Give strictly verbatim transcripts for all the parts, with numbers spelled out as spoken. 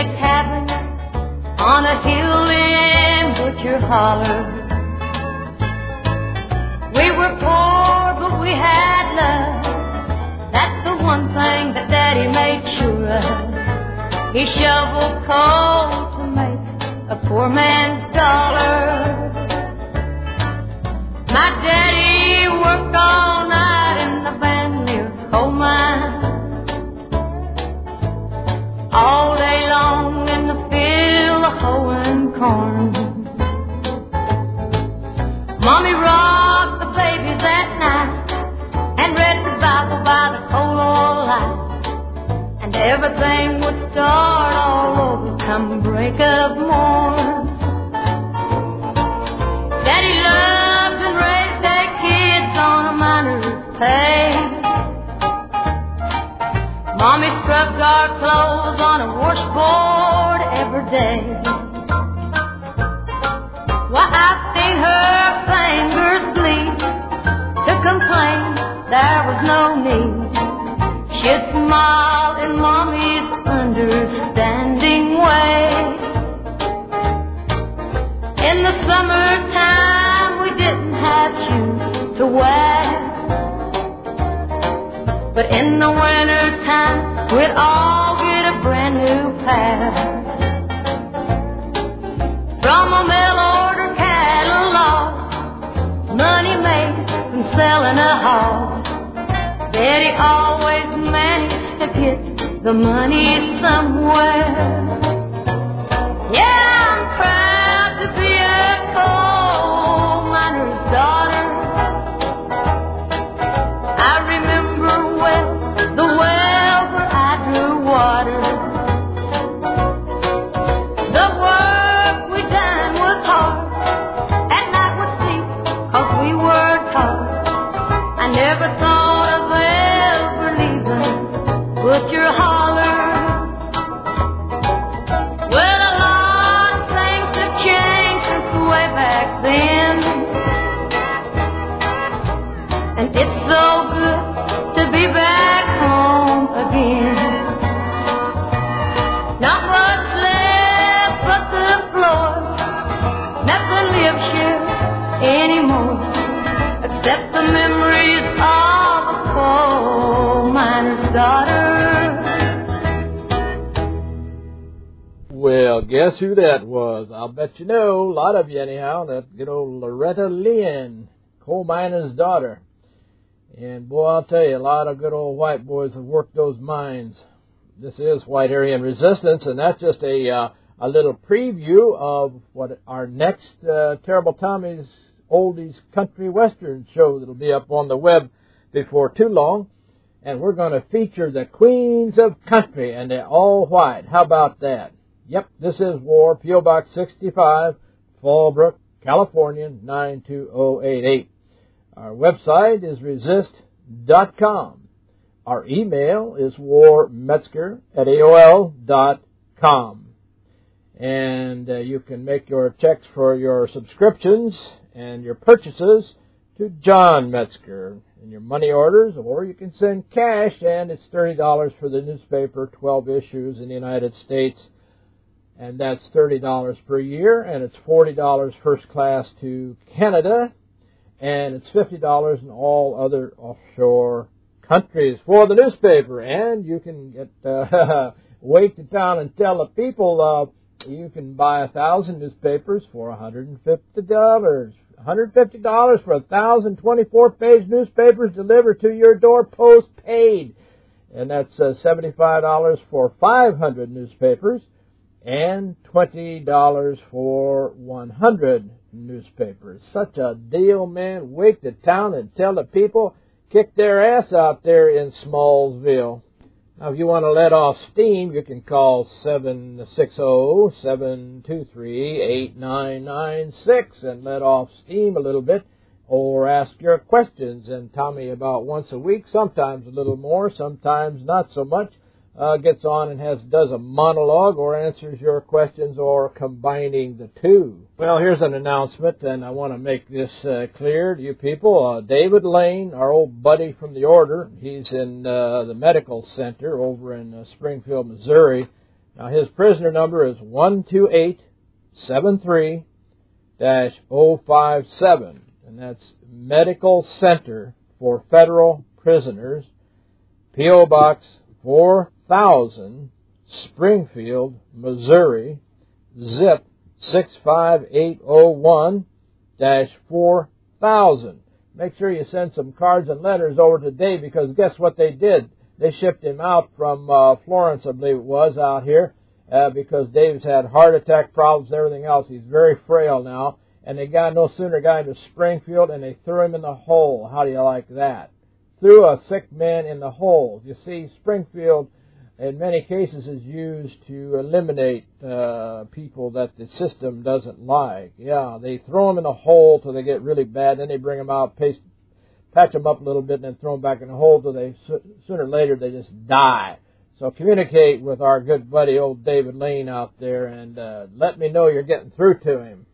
a cabin on a hill in Butcher Holler. We were poor, but we had love. That's the one thing that Daddy made sure of. He shoveled coal to make a poor man's dollar. My daddy worked all night in the Vandermeer coal mine, all day long in the field hoeing corn. Mommy rocked the babies at night and read the Bible by the coal oil light, and everything would start all over come break of morn. Daddy loved and raised their kids on a miner's pay. Mommy scrubbed our clothes on a washboard every day. Why, I've seen her fingers bleed to complain there was no need. She'd smile in Mommy's understanding way. In the summertime we didn't have shoes to wear, but in the wintertime we'd all get a brand new pair. From a mail order catalog, money made from selling a hog, Daddy always managed to get the money somewhere. Yeah, I'm proud to be a coal miner's daughter. I remember well the well where I drew water. The work we done was hard, at night we'd sleep 'cause we worked hard. I never thought of ever leaving Butcher Holler. Well, a lot of things have changed since way back then, and it's so good to be back home again. Not much left but the floor, nothing lives here anymore except the memories of a coal miner's daughter. Well, guess who that was? I'll bet you know, a lot of you anyhow, that good old Loretta Lynn, coal miner's daughter. And boy, I'll tell you, a lot of good old white boys have worked those mines. This is White Aryan Resistance, and that's just a uh, a little preview of what our next uh, Terrible Tommy's Oldies Country Western show that'll be up on the web before too long. And we're going to feature the Queens of Country, and they're all white. How about that? Yep, this is War, P O Box sixty-five, Fallbrook, California, nine two zero eight eight. Our website is resist dot com. Our email is warmetzger at A O L dot com. And uh, you can make your checks for your subscriptions and your purchases to John Metzger in your money orders, or you can send cash, and it's thirty dollars for the newspaper, twelve issues in the United States, and that's thirty dollars per year, and it's forty dollars first class to Canada, and it's fifty dollars in all other offshore countries for the newspaper. And you can get uh, wait to town and tell the people uh, you can buy a thousand newspapers for one hundred fifty dollars. one hundred fifty dollars for a thousand twenty-four page newspapers delivered to your door postpaid. And that's uh, seventy-five dollars for five hundred newspapers and twenty dollars for one hundred newspapers. Such a deal, man. Wake the town and tell the people, kick their ass out there in Smallsville. Now, if you want to let off steam, you can call seven six zero, seven two three, eight nine nine six and let off steam a little bit, or ask your questions. And Tommy, about once a week, sometimes a little more, sometimes not so much, uh, gets on and has does a monologue or answers your questions, or combining the two. Well, here's an announcement, and I want to make this uh, clear to you people. Uh, David Lane, our old buddy from the Order, he's in uh, the medical center over in uh, Springfield, Missouri, Now, his prisoner number is one two eight seven three dash zero five seven, and that's Medical Center for Federal Prisoners, P O. Box four thousand, Springfield, Missouri, zip six five eight zero one dash four thousand. Make sure you send some cards and letters over today, because guess what they did? They shipped him out from uh, Florence, I believe it was, out here, uh, because Dave's had heart attack problems and everything else. He's very frail now, and they got no sooner got him to Springfield, and they threw him in the hole. How do you like that? Threw a sick man in the hole. You see, Springfield, in many cases, is used to eliminate uh, people that the system doesn't like. Yeah, they throw them in a hole till they get really bad, then they bring them out, paste, patch them up a little bit, and then throw them back in the hole till they, sooner or later, they just die. So communicate with our good buddy, old David Lane, out there, and uh, let me know you're getting through to him.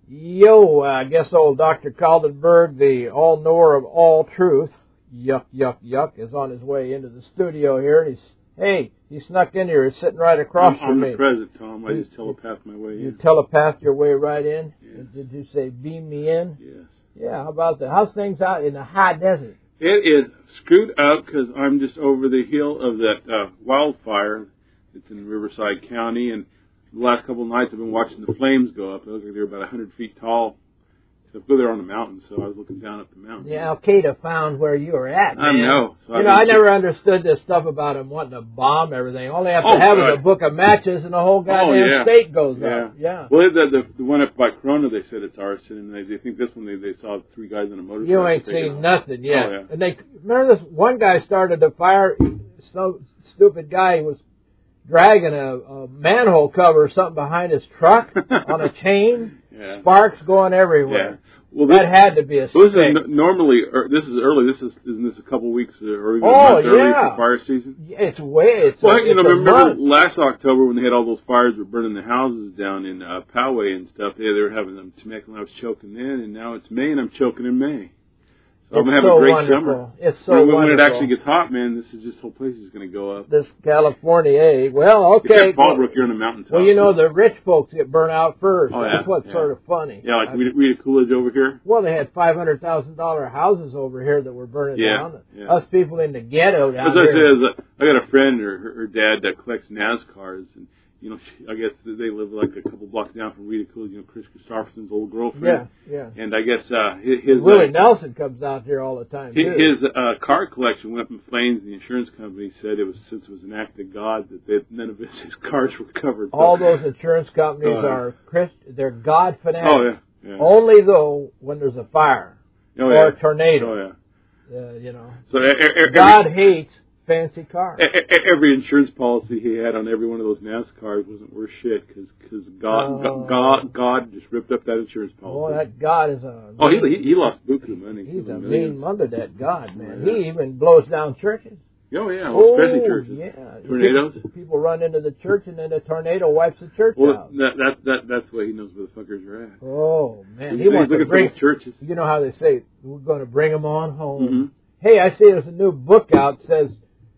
Yo, I guess old Doctor Kaldenberg, the all-knower of all truth, yuck, yuck, yuck, is on his way into the studio here, and he's Hey, he snuck in here. He's sitting right across I'm, from I'm me. I'm present, Tom. I just telepathed my way in. You telepathed your way right in? Yes. Did you say beam me in? Yes. Yeah, how about that? How's things out in the high desert? It is screwed up because I'm just over the hill of that uh, wildfire that's in Riverside County, and the last couple of nights I've been watching the flames go up. They look like they're about one hundred feet tall. So they're on the mountain, so I was looking down at the mountain. Yeah, Al-Qaeda found where you were at, man. I know. So you know, I never understood this stuff about them wanting to bomb everything. All they have to oh, have God. is a book of matches, and the whole goddamn oh, yeah. state goes yeah. up. Yeah. Well, the, the the one up by Corona, they said it's arson, and they, they think this one they, they saw three guys on a motorcycle. You ain't seen nothing yet. Oh, yeah. And they remember this one guy started a fire. So stupid guy was dragging a, a manhole cover or something behind his truck on a chain. Yeah. Sparks going everywhere. Yeah. Well, this, that had to be a well, this stick. is n- normally, or this is early. This is isn't this a couple weeks or even oh, a month early yeah. for fire season? It's way. It's well, a, you know, it's remember month. last October when they had all those fires were burning the houses down in uh, Poway and stuff. They, they were having them Temecula. I was choking then, and now it's May, and I'm choking in May. So It's I'm having so a great wonderful. summer. It's so when, wonderful. when it actually gets hot, man, this is just whole place is going to go up. This California, eh? Well, okay. Except Fallbrook, you're on the mountaintop. Well, you know, the rich folks get burnt out first. Oh, yeah. That's what's yeah. sort of funny. Yeah, like Rita, Rita Coolidge over here. Well, they had five hundred thousand dollars houses over here that were burning Yeah, down. yeah. Us people in the ghetto down As I here. say, is, uh, I got a friend, her, her, her dad that collects NASCARs, and you know, she, I guess they live like a couple blocks down from Rita Coolidge, you know, Chris Christopherson's old girlfriend. Yeah, yeah. And I guess uh, his, his Willie uh, Nelson comes out here all the time his, too. his uh, car collection went up in flames. And the insurance company said it was since it was an act of God that they, none of his, his cars were covered. So, all those insurance companies uh, are Christ, they're God fanatics. Oh yeah, yeah. Only though when there's a fire oh, or yeah. a tornado. Oh yeah. Uh, you know. So e- e- every, God hates fancy cars. e- e- every insurance policy he had on every one of those NASCARs wasn't worth shit because God, Oh. God God just ripped up that insurance policy. Oh, that God is a. Oh, he he, he lost buku money. He's a millions. mean mother, that God, man. Yeah. He even blows down churches. Oh yeah, well, especially oh, churches. Yeah. Tornadoes. People, people run into the church and then the tornado wipes the church Well, out. that that that that's why he knows where the fuckers are at. Oh man, He's, he wants he's to looking bring for those churches. You know how they say we're going to bring them on home. Mm-hmm. Hey, I see there's a new book out that says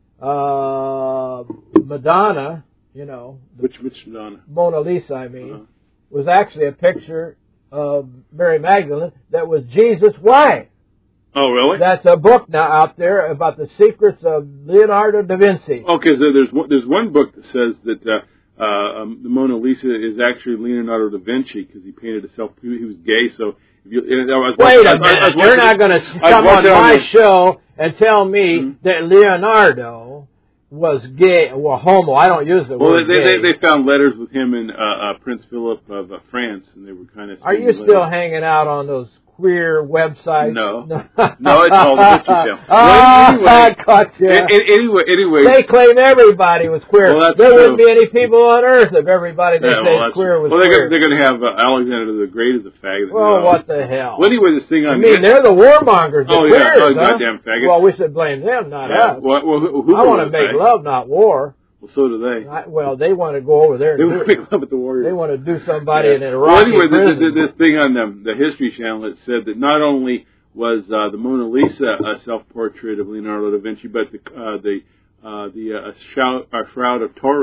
uh, Madonna. You know, Which which Madonna? Mona Lisa. I mean, Uh-huh. was actually a picture of Mary Magdalene that was Jesus' wife. Oh really? That's a book now out there about the secrets of Leonardo da Vinci. Okay, so there's one, there's one book that says that uh, uh, um, the Mona Lisa is actually Leonardo da Vinci because he painted himself. He, he was gay, so. If you, I was Wait watching, a I was- I was minute. You're watching- not going to I was come on watching my the- show and tell me Mm-hmm. that Leonardo was gay, well, homo. I don't use the Well, word they, gay. they they found letters with him and uh, uh, Prince Philip of uh, France, and they were kind of. Are you still hanging out on those queer websites? No. No, it's all the History Channel. Ah, Well, anyway, I caught you. A- a- anyway, anyway. They claim everybody was queer. Well, that's there true. wouldn't be any people on earth if everybody they Yeah, say well, that's- queer was well, they're queer. gonna, they're going to have uh, Alexander the Great as a faggot. Well, No. what the hell? Well, anyway, this thing I on. mean, they're the warmongers. The Oh, yeah. queers, Oh, huh? goddamn faggots. Well, we should blame them, not Yeah. us. Well, well, who, who I want to was make that? love, not war. Well, so do they. I, well, they want to go over there They and want do to make love with the Warriors. They want to do somebody Yeah. in an Well, Iraqi anyway, this, prison. this, this thing on the, the History Channel, it said that not only was uh, the Mona Lisa a self-portrait of Leonardo da Vinci, but the uh, the uh, the uh, shroud, uh, shroud of Turin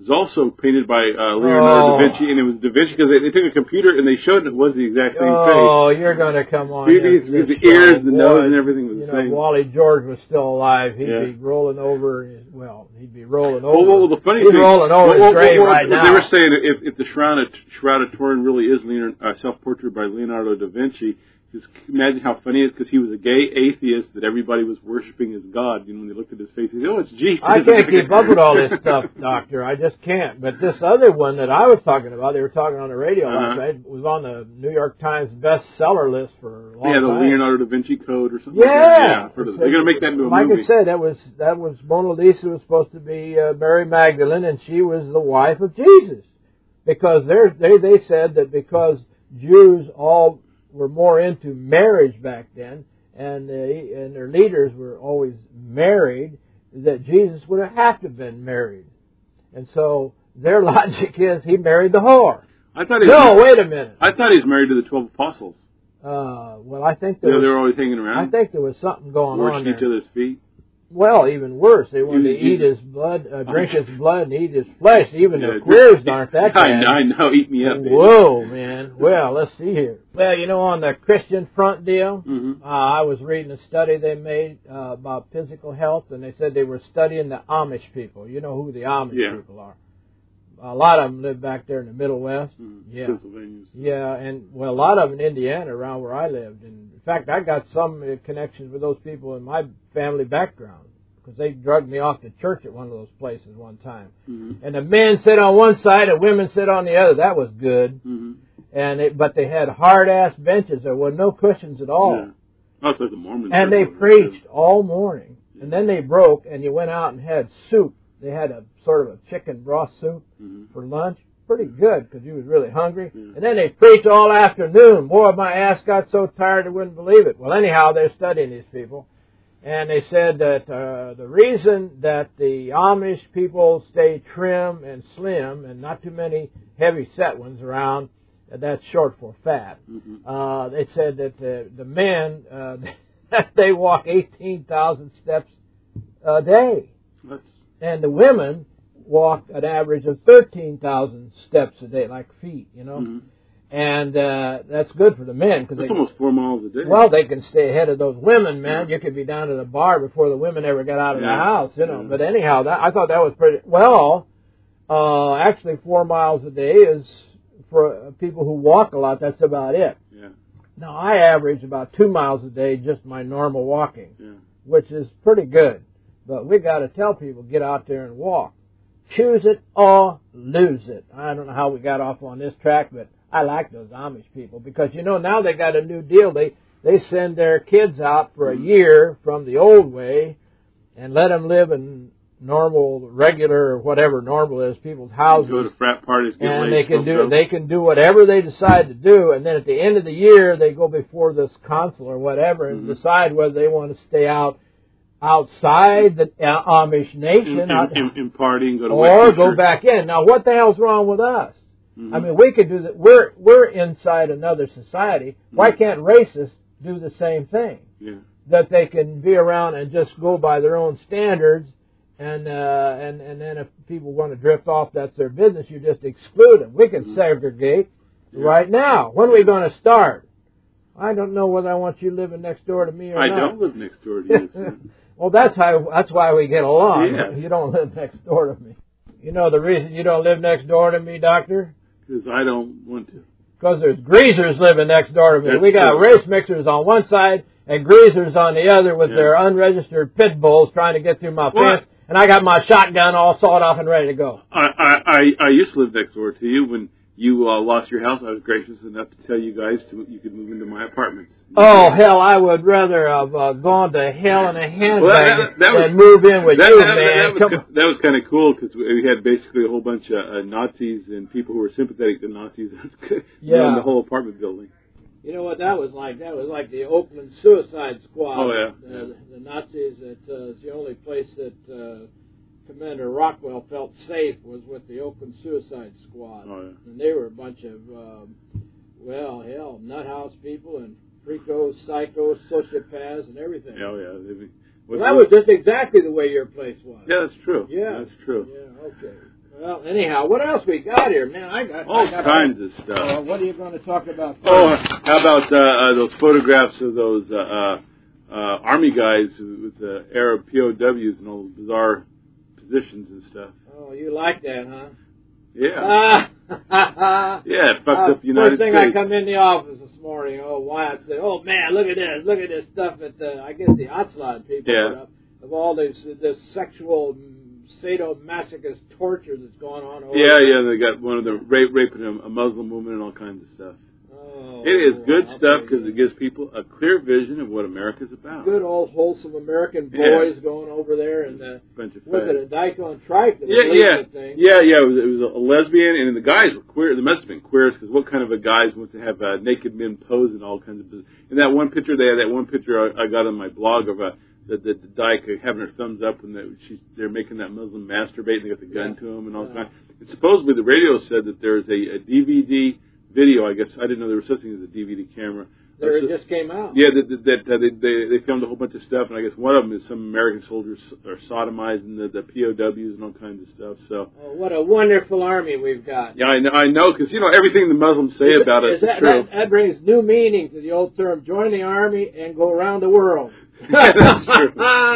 was also painted by uh, Leonardo oh. da Vinci, and it was da Vinci because they, they took a computer and they showed it was the exact same oh, face. Oh, you're going to come on. These, this, the this ears, show. the Boy, nose, and everything was you the know, same. Wally George was still alive. He'd Yeah. be rolling over. Well, he'd be rolling over. Well, well, the funny he's thing, rolling over well, his well, grave well, right well, now. They were saying if, if the Shroud, Shroud of Turin really is Leonardo, uh, self-portrait by Leonardo da Vinci, just imagine how funny it is because he was a gay atheist that everybody was worshiping as God. You know, when they looked at his face, they said, "Oh, it's Jesus." I can't keep up with all this stuff, Doctor. I just can't. But this other one that I was talking about, they were talking on the radio uh-huh. last night, was on the New York Times bestseller list for a long yeah, the time. Leonardo da Vinci Code or something. Yeah, like that. yeah. For the, they're going to make that into a like movie. I said, that was that was Mona Lisa was supposed to be uh, Mary Magdalene, and she was the wife of Jesus, because they they said that because Jews all were more into marriage back then, and uh, and their leaders were always married, that Jesus would have had to have been married. And so their logic is he married the whore. I thought he no, was, wait a minute. I thought he was married to the twelve apostles. Uh, well, I think there you know, was, they were always hanging around. I think there was something going on Worshiping there. each other's feet. Well, even worse, they wanted to He's- eat his blood, uh, drink his blood, and eat his flesh. Even Yeah, the queers aren't that I bad. know, I know. Eat me up. baby. Whoa, man. Well, let's see here. Well, you know, on the Christian front deal, Mm-hmm. uh, I was reading a study they made uh, about physical health, and they said they were studying the Amish people. You know who the Amish Yeah. people are. A lot of them live back there in the Middle West. Mm-hmm. Yeah. Pennsylvania. Yeah, and, well, a lot of them in Indiana, around where I lived. And in fact, I got some uh, connections with those people in my family background, because they drugged me off to church at one of those places one time. Mm-hmm. And the men sit on one side and women sit on the other. That was good. Mm-hmm. And it, but they had hard-ass benches. There were no cushions at all. Yeah. Oh, it's like the Mormons. And they Church over preached all morning. And then they broke, and you went out and had soup. They had a sort of a chicken broth soup there. Mm-hmm. for lunch. Pretty good, because you was really hungry. Yeah. And then they preached all afternoon. Boy, my ass got so tired I wouldn't believe it. Well, anyhow, they're studying these people. And they said that uh, the reason that the Amish people stay trim and slim and not too many heavy-set ones around, uh, that's short for fat. Mm-hmm. Uh, they said that the, the men, uh, they walk eighteen thousand steps a day. That's, And the women walk an average of thirteen thousand steps a day, like feet, you know. mm-hmm. And uh, that's good for the men. Cause That's they, almost four miles a day. well, they can stay ahead of those women, man. You could be down to the bar before the women ever got out of Yeah. the house, you know. Yeah. But anyhow, that, I thought that was pretty, well, uh, actually four miles a day is, for people who walk a lot, that's about it. Yeah. Now, I average about two miles a day, just my normal walking, Yeah. which is pretty good. But we got to tell people, get out there and walk. Choose it or lose it. I don't know how we got off on this track, but I like those Amish people because, you know, now they got a new deal. They they send their kids out for a year from the old way and let them live in normal, regular, or whatever normal is, people's houses. Go to frat parties, get And laid, they can smoke do dope. they can do whatever they decide to do, and then at the end of the year they go before this council or whatever and Mhm. decide whether they want to stay out outside the uh, Amish nation in, out- in, in, in partying, go to or Western go church. back in. Now, what the hell's wrong with us? Mhm. I mean, we could do that. We're we're inside another society. Why Mhm. can't racists do the same thing? Yeah. That they can be around and just go by their own standards, and uh, and and then if people want to drift off, that's their business. You just exclude them. We can Mhm. segregate Yeah. right now. When are we going to start? I don't know whether I want you living next door to me or I not. don't live next door to you. son. Well, that's how. That's why we get along. Yes. You don't live next door to me. You know the reason you don't live next door to me, Doctor? Because I don't want to. Because there's greasers living next door to me. That's We got true. race mixers on one side and greasers on the other with Yeah. their unregistered pit bulls trying to get through my What? fence. And I got my shotgun all sawed off and ready to go. I, I, I, I used to live next door to you. When you uh, lost your house, I was gracious enough to tell you guys to you could move into my apartments. Oh, hell, I would rather have uh, gone to hell in a handbag Well, that- that was- than move in with that, you, that, man. that, Come was, on. that was kind of cool because we had basically a whole bunch of uh, Nazis and people who were sympathetic to Nazis Yeah. around the whole apartment building. You know what that was like? That was like the Oakland Suicide Squad. Oh, yeah. Uh, the, the Nazis, that uh, is the only place that uh, Commander Rockwell felt safe was with the Oakland Suicide Squad. Oh, yeah. And they were a bunch of, um, well, hell, nut house people and freakos, psychos, sociopaths, and everything. Oh, yeah. They, Well, that was just exactly the way your place was. yeah, that's true. Yeah. That's true. Yeah, okay. Well, anyhow, what else we got here, man? I got all I got kinds a, of stuff. Uh, what are you going to talk about? Oh, how about uh, uh, those photographs of those uh, uh, uh, army guys with the uh, Arab P O Ws and all those bizarre positions and stuff? Oh, you like that, huh? Yeah. Yeah, it fucks uh, up the United First thing States. I come in the office this morning, oh, Wyatt said, oh, man, look at this. Look at this stuff that, uh, I guess, the Otslot people Yeah. put up of all this, this sexual sadomasochist torture that's going on over Yeah, there. yeah, they got one of the rape, raping a, a Muslim woman and all kinds of stuff. Oh, It is good I'll stuff tell because you. it gives people a clear vision of what America's about. Good old wholesome American Yeah. boys going over there, and uh, Bunch of was fags. it a dyke on trike that was Yeah, leading yeah, the thing? yeah, yeah. It was, it was a lesbian, and the guys were queer. They must have been queers because what kind of a guys wants to have uh, naked men pose and all kinds of business? In that one picture, they had that one picture I, I got on my blog of uh, the, the the dyke having her thumbs up when the, she's they're making that Muslim masturbate and they got the gun Yeah. to him and all Yeah. that. And supposedly the radio said that there's a, a D V D video. I guess I didn't know there was such thing as a D V D camera. There So- it just came out. Yeah, that, that, that uh, they, they they filmed a whole bunch of stuff, and I guess one of them is some American soldiers are sodomizing the, the P O Ws and all kinds of stuff. So Oh, what a wonderful army we've got. yeah, I know, I know, because you know everything the Muslims say Is about it- us is is that, true. that, that brings new meaning to the old term, join the army and go around the world. Yeah, that's true.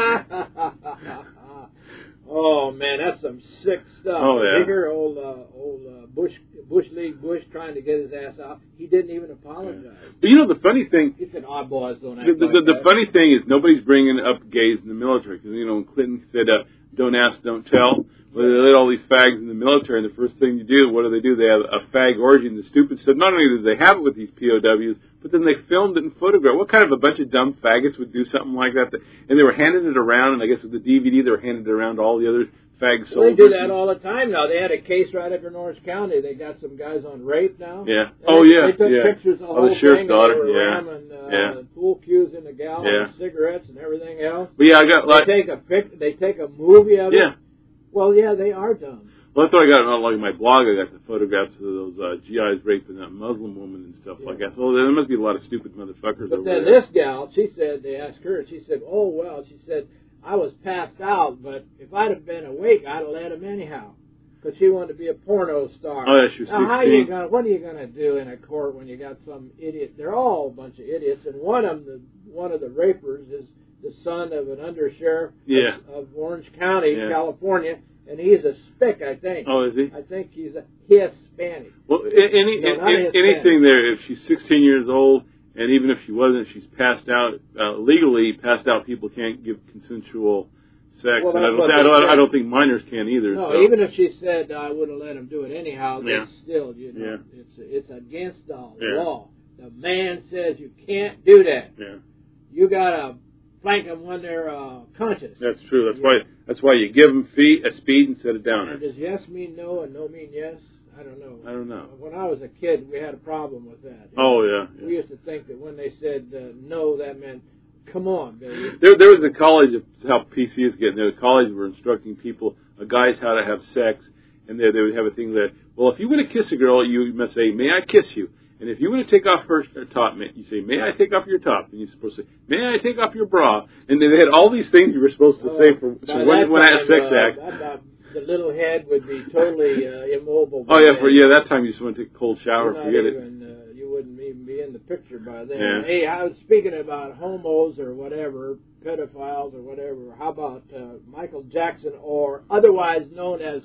Oh, man, that's some sick stuff. Oh, yeah. Bigger old, uh, old uh, Bush, Bush League Bush trying to get his ass out. He didn't even apologize. But you know the funny thing, He said, odd boys don't act the, the, like the, the that. funny thing is nobody's bringing up gays in the military because you know when Clinton said uh, don't ask, don't tell. Well, they let all these fags in the military, and the first thing you do, what do they do? They have a fag orgy, and the stupid stuff. Not only did they have it with these P O Ws, but then they filmed it and photographed. What kind of a bunch of dumb faggots would do something like that? And they were handing it around, and I guess with the D V D, they were handing it around to all the other fag Well, soldiers. they do that all the time now. They had a case right up in Orange County. They got some guys on rape now. Yeah. And Oh, they, yeah. They took yeah. pictures of the Oh, whole the sheriff's thing. daughter. And they were Yeah. ramming uh, Yeah. pool cues in the gal Yeah. and cigarettes and everything else. But yeah, I got like. They take a pic. They take a movie of Yeah. it. Well, yeah, they are dumb. Well, that's what I got on like my blog. I got the photographs of those uh, G Is raping that Muslim woman and stuff Yeah. like that. So there must be a lot of stupid motherfuckers But over then there. this gal, she said, they asked her, she said, oh, well, she said, I was passed out, but if I'd have been awake, I'd have let him anyhow. Because she wanted to be a porno star. Oh, yeah, she was now, how sixteen. you gonna, what are you going to do in a court when you got some idiot? They're all a bunch of idiots, and one of them, the, one of the rapers is the son of an undersheriff Yeah. of, of Orange County, Yeah. California, and he's a spick, I think. Oh, is he? I think he's a Hispanic. Well, a- any, No, a- not a- Hispanic. anything there, if she's sixteen years old, and even if she wasn't, she's passed out, uh, legally passed out people can't give consensual sex, Well, and I that's don't, what I, they don't, I said. don't think minors can either. No, so. even if she said I wouldn't let him do it anyhow, Yeah. then still, you know, Yeah. it's it's against the Yeah. law. The man says you can't do that. Yeah, You gotta flank them when they're uh, conscious. that's true. That's Yeah. why. That's why you give them feet a speed instead of downer. And does yes mean no and no mean yes? I don't know. I don't know. When I was a kid, we had a problem with that. Oh yeah. We yeah. used to think that when they said uh, no, that meant come on, baby. There, there was a college of how P C is getting. There, the college were instructing people, uh, guys, how to have sex, and they, they would have a thing that, well, if you want to kiss a girl, you must say, "May I kiss you?" And if you want to take off her top, you say, "May I take off your top?" And you're supposed to say, "May I take off your bra?" And they had all these things you were supposed to Oh, say for by so when, that when I had a time, sex uh, act. that- that- the little head would be totally uh, immobile. Oh by yeah, then. for yeah, that time you just want to take a cold shower, You're not forget it. even, uh, you wouldn't even be in the picture by then. Yeah. Hey, I was speaking about homos or whatever, pedophiles or whatever. How about uh, Michael Jackson, or otherwise known as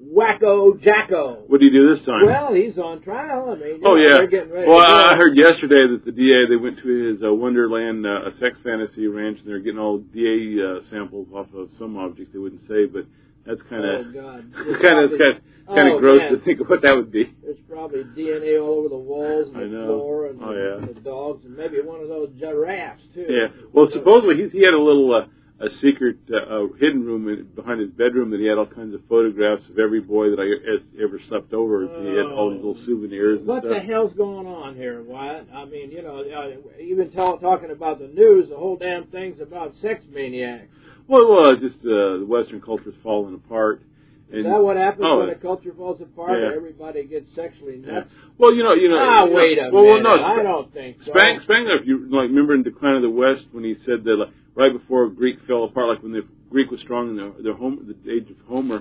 Wacko Jacko? What do you do this time? Well, he's on trial. I mean, you Oh know, yeah. they're getting ready. Well, to go. I I heard yesterday that the D A they went to his uh, Wonderland uh, a sex fantasy ranch and they're getting all D A uh, samples off of some objects they wouldn't say, but that's kind Oh of God, kind of kind of kind Oh, of gross man. to think of what that would be. There's probably D N A all over the walls and I the know. floor and Oh, the, yeah. the dogs and maybe one of those giraffes too. Yeah. Well, supposedly he he had a little uh, a secret uh, uh, hidden room in, behind his bedroom that he had all kinds of photographs of every boy that I e- ever slept over. So he had all these little souvenirs and What stuff. the hell's going on here, Wyatt? I mean, you know, uh, even tell, talking about the news, the whole damn thing's about sex maniacs. Well, well, just uh, the Western culture's falling apart. Is that what happens oh, when a culture falls apart? yeah. Everybody gets sexually Yeah. nuts. Well, you know, you know. Ah, you know, wait a well, minute. Well, no, I Sp- don't think so. Spang, Spangler, if you like, remember in Decline of the West when he said that like, right before Greek fell apart, like when the Greek was strong in the, the, home, the age of Homer,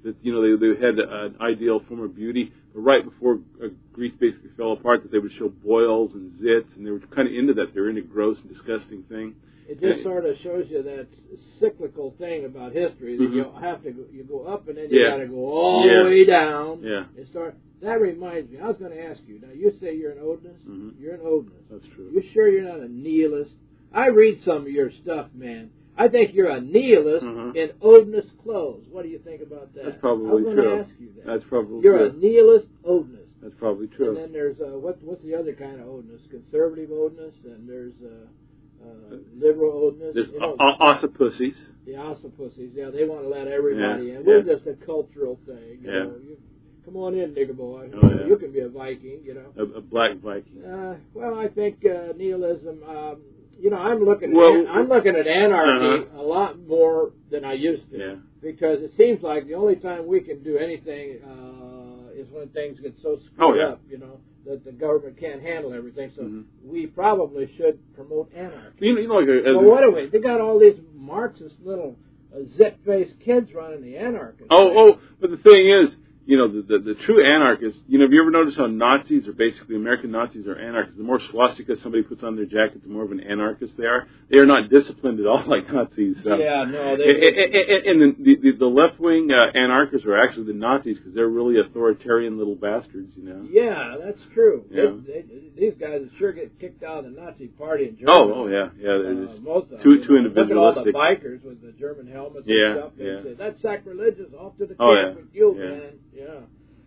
that you know they they had an ideal form of beauty, but right before uh, Greece basically fell apart, that they would show boils and zits, and they were kind of into that. They were into gross and disgusting thing. It just sort of shows you that cyclical thing about history that Mm-hmm. you have to go, you go up and then you Yeah. got to go all Yeah. the way down. Yeah. And start. That reminds me. I was going to ask you. Now you say you're an Odinist. Mm-hmm. You're an Odinist. That's true. You sure you're not a nihilist? I read some of your stuff, man. I think you're a nihilist Mhm. in Odinist clothes. What do you think about that? That's probably I was going true. to ask you that. That's probably you're true. a nihilist Odinist. That's probably true. And then there's uh, what? What's the other kind of Odinist? Conservative Odinist, and there's uh, uh, liberal Odinist. There's You know, o- octopussies. the octopussies, yeah, they want to let everybody Yeah, in. We're yeah. just a cultural thing. You Yeah. know. You, come on in, nigger boy. Oh, yeah. You can be a Viking, you know. A, a black Viking. Uh, well, I think uh, nihilism. Um, you know, I'm looking. At, Well, I'm looking at anarchy uh-huh. a lot more than I used to, Yeah. because it seems like the only time we can do anything uh, is when things get so screwed Oh, yeah. up. You know, that the government can't handle everything. So Mhm. we probably should promote anarchy. You know, you know like a, as Well, a- what do we? They got all these Marxist little uh, zit-faced kids running the anarchists. Oh, oh, but the thing is, you know, the, the the true anarchists, you know, have you ever noticed how Nazis, or basically American Nazis, are anarchists? The more swastika somebody puts on their jacket, the more of an anarchist they are. They are not disciplined at all like Nazis. So. Yeah, no, they. And, and, and the, the, the left-wing uh, anarchists are actually the Nazis because they're really authoritarian little bastards, you know. Yeah, that's true. Yeah. They, they, these guys sure get kicked out of the Nazi party in Germany. Oh, oh yeah, yeah. They're Uh, just most of too them, too you know. Look at all the individualistic. bikers with the German helmets Yeah, and stuff. They yeah. say, that's sacrilegious. Off to the camp Oh, yeah, with you, yeah. man. Yeah.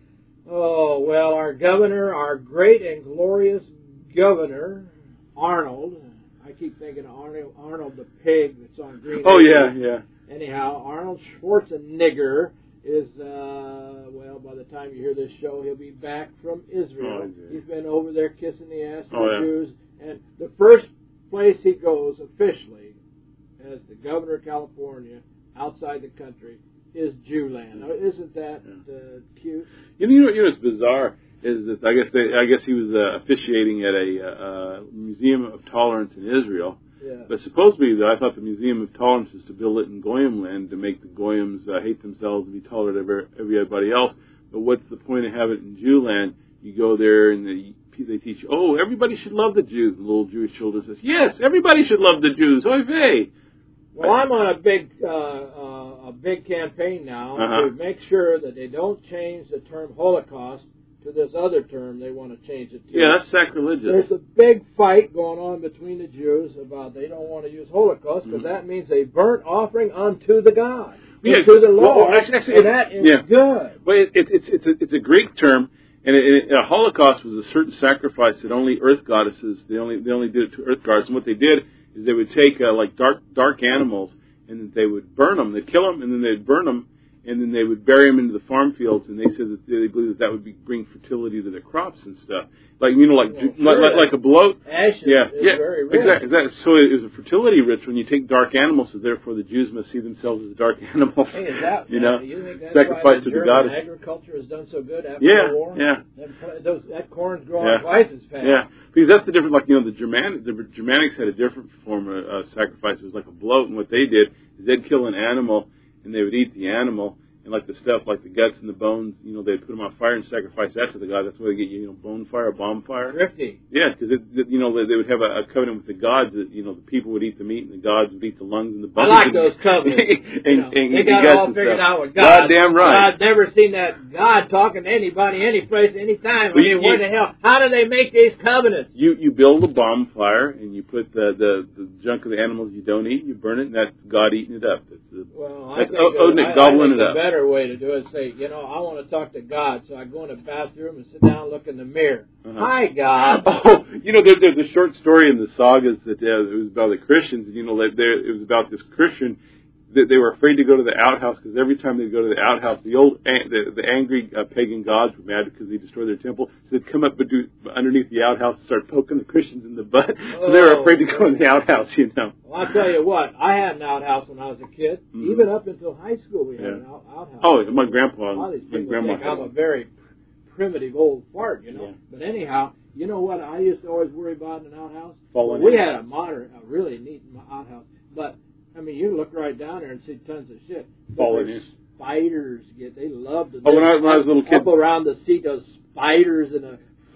Oh, well, our governor, our great and glorious governor, Arnold. I keep thinking of Arnold, Arnold the pig that's on Green Oh Acres. yeah, yeah. Anyhow, Arnold Schwarzenegger is, uh, well, by the time you hear this show, he'll be back from Israel. Oh, dear. He's been over there kissing the ass of Oh, the yeah. Jews. And the first place he goes officially as the governor of California outside the country is Jewland. Now, isn't that Yeah. uh, cute? You know, you know, you know what's bizarre is that I guess they, I guess he was uh, officiating at a uh, museum of tolerance in Israel. Yeah. But supposedly, though, I thought the Museum of Tolerance was to build it in Goyim land to make the Goyim uh, hate themselves and be tolerant of every- everybody else. But what's the point of having it in Jew land? You go there and they, they teach, oh, everybody should love the Jews. The little Jewish children says, yes, everybody should love the Jews. Oy vey. Well, I'm on a big uh, uh, a big campaign now Uh-huh. to make sure that they don't change the term Holocaust to this other term they want to change it to. Yeah, that's sacrilegious. There's a big fight going on between the Jews about they don't want to use Holocaust because Mhm. that means a burnt offering unto the God, Yeah, unto the well, Lord, well, actually- actually, and that is yeah. good. Well, it, it, it's it's a, it's a Greek term, and it, it, a Holocaust was a certain sacrifice that only earth goddesses they only they only did it to earth goddesses. And what they did is they would take uh, like dark dark animals and then they would burn them. They'd kill them and then they'd burn them. And then they would bury them into the farm fields, and they said that they believed that that would be, bring fertility to their crops and stuff. Like you know, like Well, like, sure. like, like a bloat. Ashes Yeah, is yeah, very rich. exactly, exactly. So it was a fertility ritual. When you take dark animals, so therefore the Jews must see themselves as dark animals. Hey, is that you know, you think that's sacrifice why the to the German goddess. agriculture has done so good after Yeah, the war? yeah. That, those, that corn's growing Yeah. twice as fast. Yeah, because that's the difference. Like you know, the Germanic, the Germanics had a different form of uh, sacrifice. It was like a bloat, and what they did is they'd kill an animal, and they would eat the animal. And like the stuff, like the guts and the bones, you know, they'd put them on fire and sacrifice that to the god. That's why they get, you know, bone fire, bomb fire. Thrifty. Yeah, because, you know, they, they would have a, a covenant with the gods that, you know, the people would eat the meat and the gods would eat the lungs and the I bones. like and, those covenants. and, You know, and, they and got it guts all and figured stuff. out with God. Goddamn right. I've never seen that God talking to anybody, any place, any time. I Well, mean, you- what the hell? How do they make these covenants? You you build a bonfire and you put the, the, the junk of the animals you don't eat, you burn it, and that's God eating it up. That's the, Well, I that's think, O- uh, Odin I, gobbling I think it up. the better way to do it is say, you know, I want to talk to God, so I go in the bathroom and sit down and look in the mirror. Uh-huh. Hi, God. Oh, you know, there, there's a short story in the sagas that uh, it was about the Christians. And, you know, they, they, it was about this Christian that they were afraid to go to the outhouse because every time they'd go to the outhouse, the old an- the, the angry uh, pagan gods were mad because they destroyed their temple. So they'd come up bedo- underneath the outhouse and start poking the Christians in the butt. So they were Oh, afraid to go in the outhouse, you know. Well, I'll tell you what, I had an outhouse when I was a kid. Mhm. Even up until high school, we had Yeah. an out- outhouse. Oh, my grandpa, A lot of these my people grandma. think I'm a very primitive old fart, you know. Yeah. But anyhow, you know what I used to always worry about in an outhouse? Falling we in. had a modern, a really neat outhouse. But, I mean, you look right down there and see tons of shit. But Falling there's- in. spiders get. They loved it. Oh, when I, when I was a little kid. Up around the seat, those spiders and the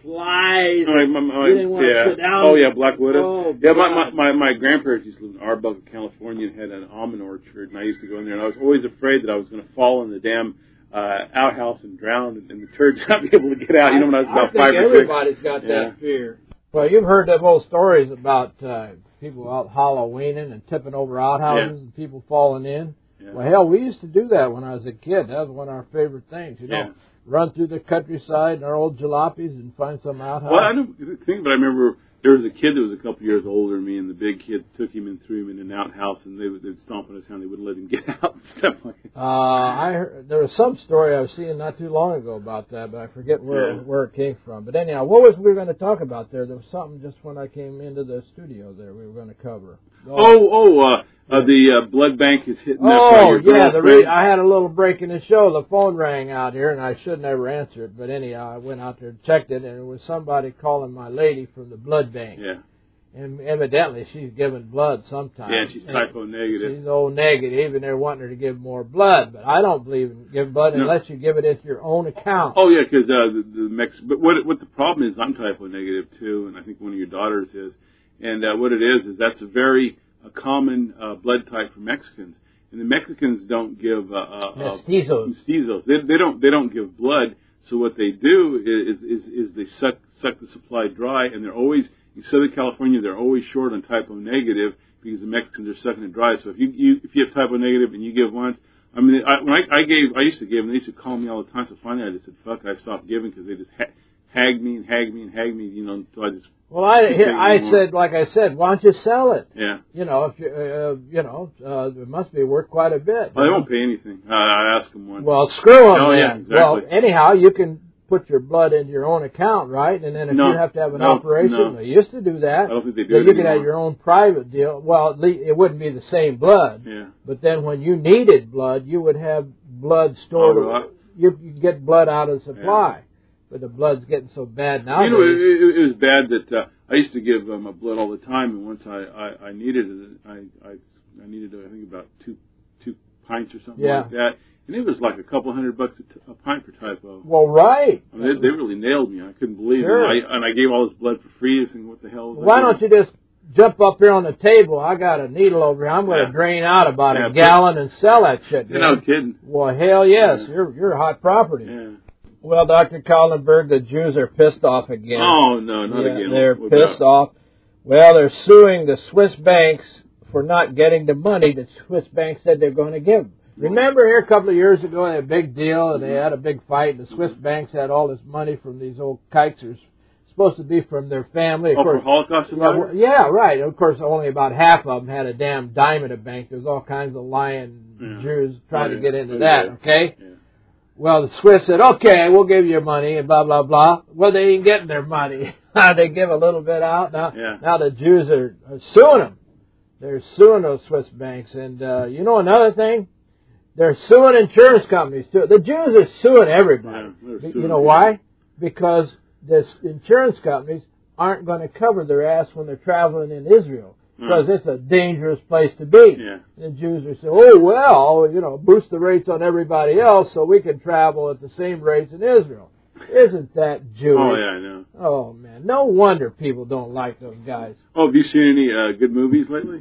flies. Oh, my, my, you didn't want yeah. to sit down. Oh, yeah, Black Widow. Oh, yeah, my, my, my, my grandparents used to live in Arbuckle, California, and had an almond orchard, and I used to go in there, and I was always afraid that I was going to fall in the damn uh, outhouse and drown, and, and the turds not be able to get out, you know, when I was about I five or six. everybody's got yeah. that fear. Well, you've heard them old stories about uh, people out Halloweening and tipping over outhouses yeah. and people falling in. Yeah. Well, hell, we used to do that when I was a kid. That was one of our favorite things, you know. Yeah. Run through the countryside in our old jalopies and find some outhouse. Well, I don't think, but I remember there was a kid that was a couple years older than me, and the big kid took him and threw him in an outhouse, and they would they'd stomp on his hand. They wouldn't let him get out and stuff like that. Uh, I heard, there was some story I was seeing not too long ago about that, but I forget where Yeah. where it came from. But anyhow, what was we were going to talk about there? There was something just when I came into the studio there we were going to cover. Oh, oh, uh, uh, the uh, blood bank is hitting. Oh, yeah, the re- I had a little break in the show. The phone rang out here, and I should never answer it. But anyhow, I went out there and checked it, and it was somebody calling my lady from the blood bank. Yeah. And evidently, she's giving blood sometimes. Yeah, she's typo negative. She's O negative, and they're wanting her to give more blood. But I don't believe in giving blood no. unless you give it into your own account. Oh, yeah, because uh, the, the Mex- But what what the problem is, I'm typo negative, too, and I think one of your daughters is. And uh, what it is, is that's a very a common uh, blood type for Mexicans. And the Mexicans don't give... Uh, uh, Mestizos. Mestizos. They, they, don't, they don't give blood. So what they do is, is, is they suck, suck the supply dry, and they're always... In Southern California, they're always short on typo negative because the Mexicans are sucking it dry. So if you, you if you have typo negative and you give once, I mean, I, when I, I gave, I used to give, and they used to call me all the time. So finally, I just said, "Fuck!" I stopped giving because they just ha- hag me and hag me and hag me, you know. Until I just. Well, I here, I said, like I said, why don't you sell it? Yeah. You know, if you, uh, you know, uh, it must be worth quite a bit. Well, they won't pay anything. Uh, I asked them once. Well, screw them. Oh, then. yeah, exactly. Well, anyhow, you can put your blood into your own account, right? And then if no, you have to have an no, operation, no. they used to do that. I don't think they do so it you anymore. could have your own private deal. Well, at least it wouldn't be the same blood. Yeah. But then when you needed blood, you would have blood stored. Oh, right. You you get blood out of supply. Yeah. But the blood's getting so bad nowadays. You know, it, it, it was bad that uh, I used to give um, my blood all the time, and once I, I, I needed it, I, I I needed I think about two two pints or something yeah. like that. And it was like a couple hundred bucks a, t- a pint for typo. Well, right. I mean, they, they really nailed me. I couldn't believe sure. it. And I, and I gave all this blood for free. I think, what the hell? Why don't you just jump up here on the table? I got a needle over here. I'm going to yeah. drain out about yeah, a gallon and sell that shit. You're no kidding. Well, hell yes. Yeah. You're you're hot property. Yeah. Well, Doctor Kallenberg, the Jews are pissed off again. Oh, no, not yeah, again. They're What's pissed up? off. Well, they're suing the Swiss banks for not getting the money that Swiss banks said they're going to give them. Remember here a couple of years ago, they had a big deal, and they had a big fight, and the Swiss banks had all this money from these old kikesers, supposed to be from their family. Of oh, course, for Holocaust survivors? Yeah, right. Of course, only about half of them had a damn dime at a bank. There's all kinds of lying yeah. Jews trying oh, to get into oh, that, yeah. okay? Yeah. Well, the Swiss said, okay, we'll give you money, and blah, blah, blah. Well, they ain't getting their money. They give a little bit out. Now, yeah. now the Jews are, are suing them. They're suing those Swiss banks. And uh, you know another thing? They're suing insurance companies, too. The Jews are suing everybody. Yeah, you suing know why? Because the insurance companies aren't going to cover their ass when they're traveling in Israel. Because it's a dangerous place to be. Yeah. The Jews are saying, oh, well, you know, boost the rates on everybody else so we can travel at the same rates in Israel. Isn't that Jewish? Oh, yeah, I know. Oh, man. No wonder people don't like those guys. Oh, have you seen any uh, good movies lately?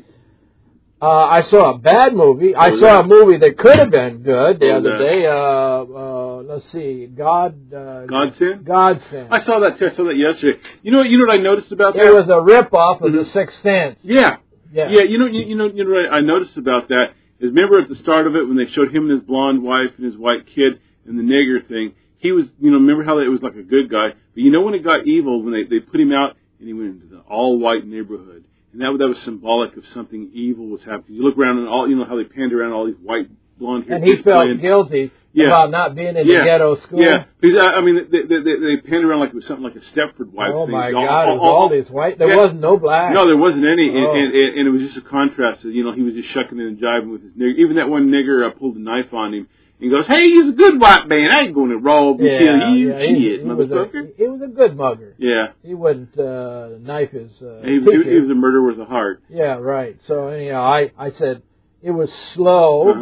Uh, I saw a bad movie. Oh, I saw yeah. a movie that could have been good the Oh, other yeah. day. Uh, uh, let's see. God... Uh, Godsend? Godsend. I saw that too. I saw that yesterday. You know, you know what I noticed about that? It was a rip-off of Mhm. The Sixth Sense. Yeah. Yeah. Yeah, you know, you, you know, you know what I noticed about that is remember at the start of it when they showed him and his blonde wife and his white kid and the nigger thing, he was, you know, remember how it was like a good guy, but you know when it got evil, when they, they put him out and he went into the all-white neighborhood, and that, that was symbolic of something evil was happening. You look around and all, you know how they panned around all these white blonde hair And he kids felt playing. guilty Yeah. about not being in yeah. the ghetto school. Yeah, because I, I mean, they, they, they, they panned around like it was something like a Stepford Wives Oh thing. my all, God! all, It was all, all these white. There yeah. wasn't no black. No, there wasn't any, and, Oh. and, and, and it was just a contrast. You know, he was just shucking and jiving with his nigger. Even that one nigger uh, pulled a knife on him and goes, "Hey, he's a good white man. I ain't going to rob and Yeah, kill you, yeah, he, shit, he was motherfucker." a, he was a good mugger. Yeah, He wouldn't uh, knife his uh, he was, he, was- teacher. he was a murderer with a heart. Yeah, right. So anyhow, I, I said it was slow. Uh-huh.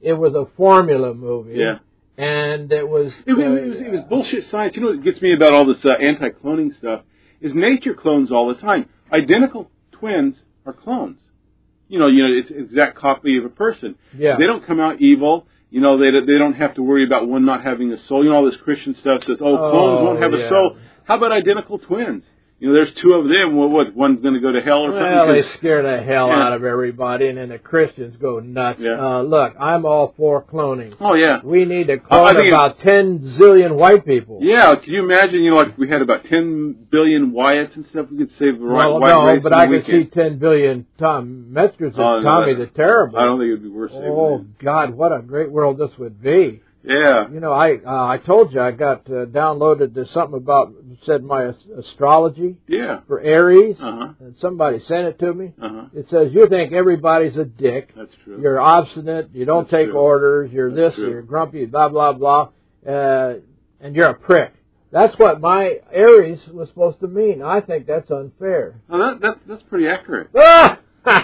it was a formula movie. Yeah. And it was... It, uh, it, was, it was bullshit science. You know what gets me about all this uh, anti-cloning stuff is nature clones all the time. Identical twins are clones. You know, you know, it's an exact copy of a person. Yeah. They don't come out evil. You know, they they don't have to worry about one not having a soul. You know, all this Christian stuff says, oh, clones Oh, won't have yeah. a soul. How about identical twins? You know, there's two of them. Well, what, one's going to go to hell or Well, something? they 'Cause- scare the hell Yeah. out of everybody, and then the Christians go nuts. Yeah. Uh, look, I'm all for cloning. Oh, yeah. We need to I clone think it- about ten zillion white people. Yeah, can you imagine, you know, like we had about ten billion Wyatts and stuff, we could save the right Well, white no, race but in a I could see weekend. ten billion Tom Metzgers and Oh, no, Tommy that- the Terrible. I don't think it would be worth saving. Oh, them. God, what a great world this would be. Yeah. You know, I uh, I told you I got uh, downloaded to something about, said my as- astrology Yeah. for Aries, Uh-huh. and somebody sent it to me. Uh-huh. It says, you think everybody's a dick. That's true. You're obstinate. You don't That's take true. orders. You're That's this. true. You're grumpy. Blah blah blah. Uh, and you're a prick. That's what my Aries was supposed to mean. I think that's unfair. Oh, that, that, that's pretty accurate. Ah!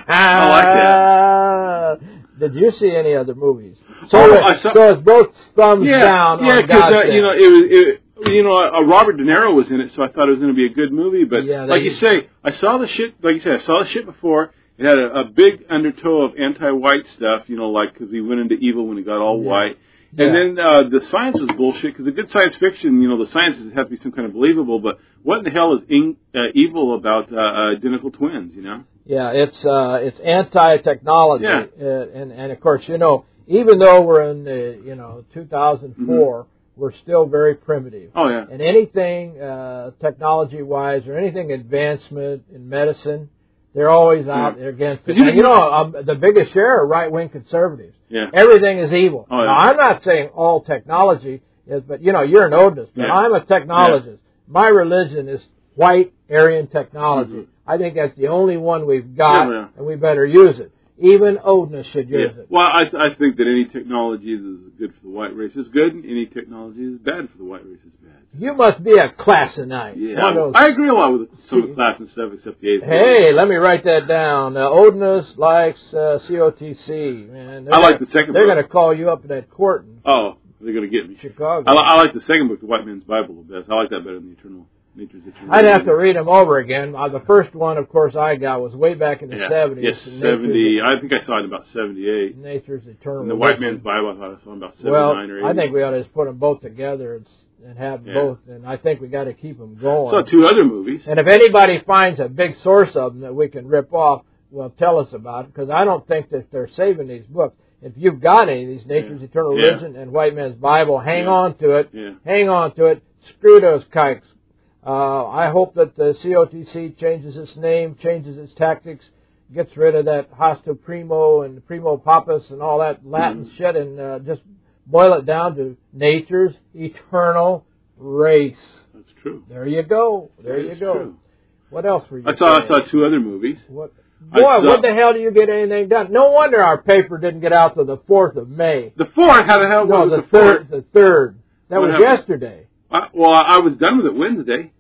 I like Did you see any other movies? So, Oh, it- I saw- so it's both thumbs Yeah, down yeah, on because God's uh, you know, it was, it, you know, uh, Robert De Niro was in it, so I thought it was going to be a good movie. But Yeah, like they- you say, I saw the shit. Like you said, I saw the shit before. It had a, a big undertow of anti-white stuff, you know, like because he went into evil when he got all Yeah. white. Yeah. And then uh, the science was bullshit because a good science fiction, you know, the science has to be some kind of believable. But what in the hell is in, uh, evil about uh, identical twins? You know? Yeah, it's uh, it's anti-technology, Yeah. uh, and and of course, you know, even though we're in the you know two thousand four, Mm-hmm. we're still very primitive. Oh yeah. And anything uh, technology-wise or anything advancement in medicine, they're always out Yeah. there against it. You- And you know, um, the biggest share are right-wing conservatives. Yeah. Everything is evil. Oh, yeah. Now, I'm not saying all technology is, but you know, you're an Odinist, but Yeah. I'm a technologist. My religion is white Aryan technology. Mhm. I think that's the only one we've got, Yeah, yeah. and we better use it. Even Odinists should use Yeah. it. Well, I, I think that any technology that is good for the white race is good, and any technology that is bad for the white race is bad. You must be a classonite. Yeah, One of those- I agree a lot with some of the class and stuff, except the eighth. Hey, let me write that down. Uh, Odinist likes uh, C O T C. Man, they're I like gonna- the second They're book. going to call you up at that court in Oh, they're going to get me. Chicago. I, li- I like the second book, the White Man's Bible, the best. I like that better than the Eternal Nature's Eternal. I'd have to read them over again. Uh, the first one, of course, I got was way back in the Yeah. seventies. Yes, Nature's- seventy. I think I saw it in about seventy-eight. Nature's Eternal. And the White Religion. Man's Bible, I thought I saw in about Well, seventy-nine or eighty. I think we ought to just put them both together and, and have Yeah. both. And I think we got to keep them going. saw two other movies. And if anybody finds a big source of them that we can rip off, well, tell us about it, because I don't think that they're saving these books. If you've got any of these, Nature's Yeah. Eternal Yeah. Religion and White Man's Bible, hang Yeah. on to it. Yeah. Hang on to it. Screw those kikes. Uh, I hope that the C O T C changes its name, changes its tactics, gets rid of that hostile primo and primo papus and all that Latin Mhm. shit, and uh, just boil it down to nature's eternal race. That's true. There you go. There That you is go. true. What else were you I saw I saying? saw two other movies. What? I Boy, saw- what the hell do you get anything done? No wonder our paper didn't get out till the fourth of May. The fourth, how the hell No, was the the fourth? third. The third. That What was happened? yesterday. I, well, I, I was done with it Wednesday.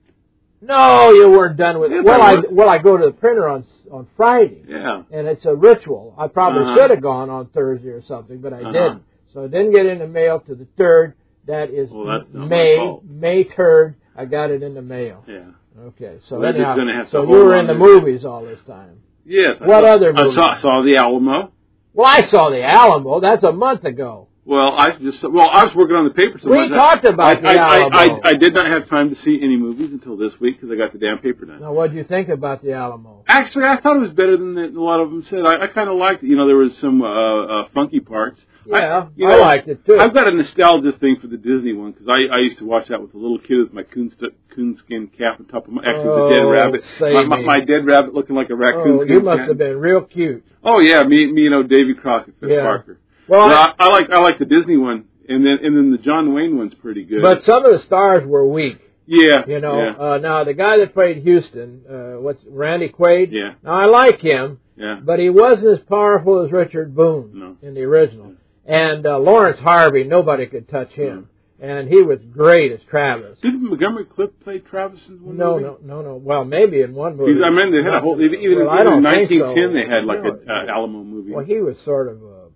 No, you weren't done with it. Yes, Well, I I was. well I go to the printer on on Friday, Yeah. and it's a ritual. I probably Uh-huh. should have gone on Thursday or something, but I Uh-huh. didn't. So I didn't get in the mail to the third. That is Well, that's not my May fault. May third. I got it in the mail. Yeah. Okay, so Well, they're just anyhow, gonna have to so you hold were on in the to- movies all this time. Yes. I What saw, other I movie? saw, saw The Alamo. Well, I saw the Alamo. That's a month ago. Well, I just well, I was working on the paper. So We much. talked about I, The I, I, Alamo. I, I did not have time to see any movies until this week because I got the damn paper done. Now, what do you think about the Alamo? Actually, I thought it was better than the, a lot of them said. I, I kind of liked it. You know, there was some uh, uh, funky parts. Yeah, I, you I know, liked it too. I've got a nostalgia thing for the Disney one because I, I used to watch that with a little kid with my coon st- coonskin cap on top of my. Actually, it was a dead Oh, rabbit. say My, my, me. my dead rabbit looking like a raccoon Oh, skin you must cap. have been real cute. Oh yeah, me, me, you know, Davy Crockett, Fitz Yeah. Parker. Well, Well, I, I, I like I like the Disney one, and then and then the John Wayne one's pretty good. but some of the stars were weak. yeah, You know, yeah, uh, now the guy that played Houston, uh, what's Randy Quaid? yeah, Now I like him, yeah. but he wasn't as powerful as Richard Boone No. in the original. And uh, Lawrence Harvey, nobody could touch him, and he was great as Travis. Did Montgomery Clift play Travis in one No, movie? no, no, no. Well, maybe in one movie. He's, I remember they had a whole even, even Well, I in don't think nineteen ten so. they had like No, a uh, Alamo movie. Well, he was sort of a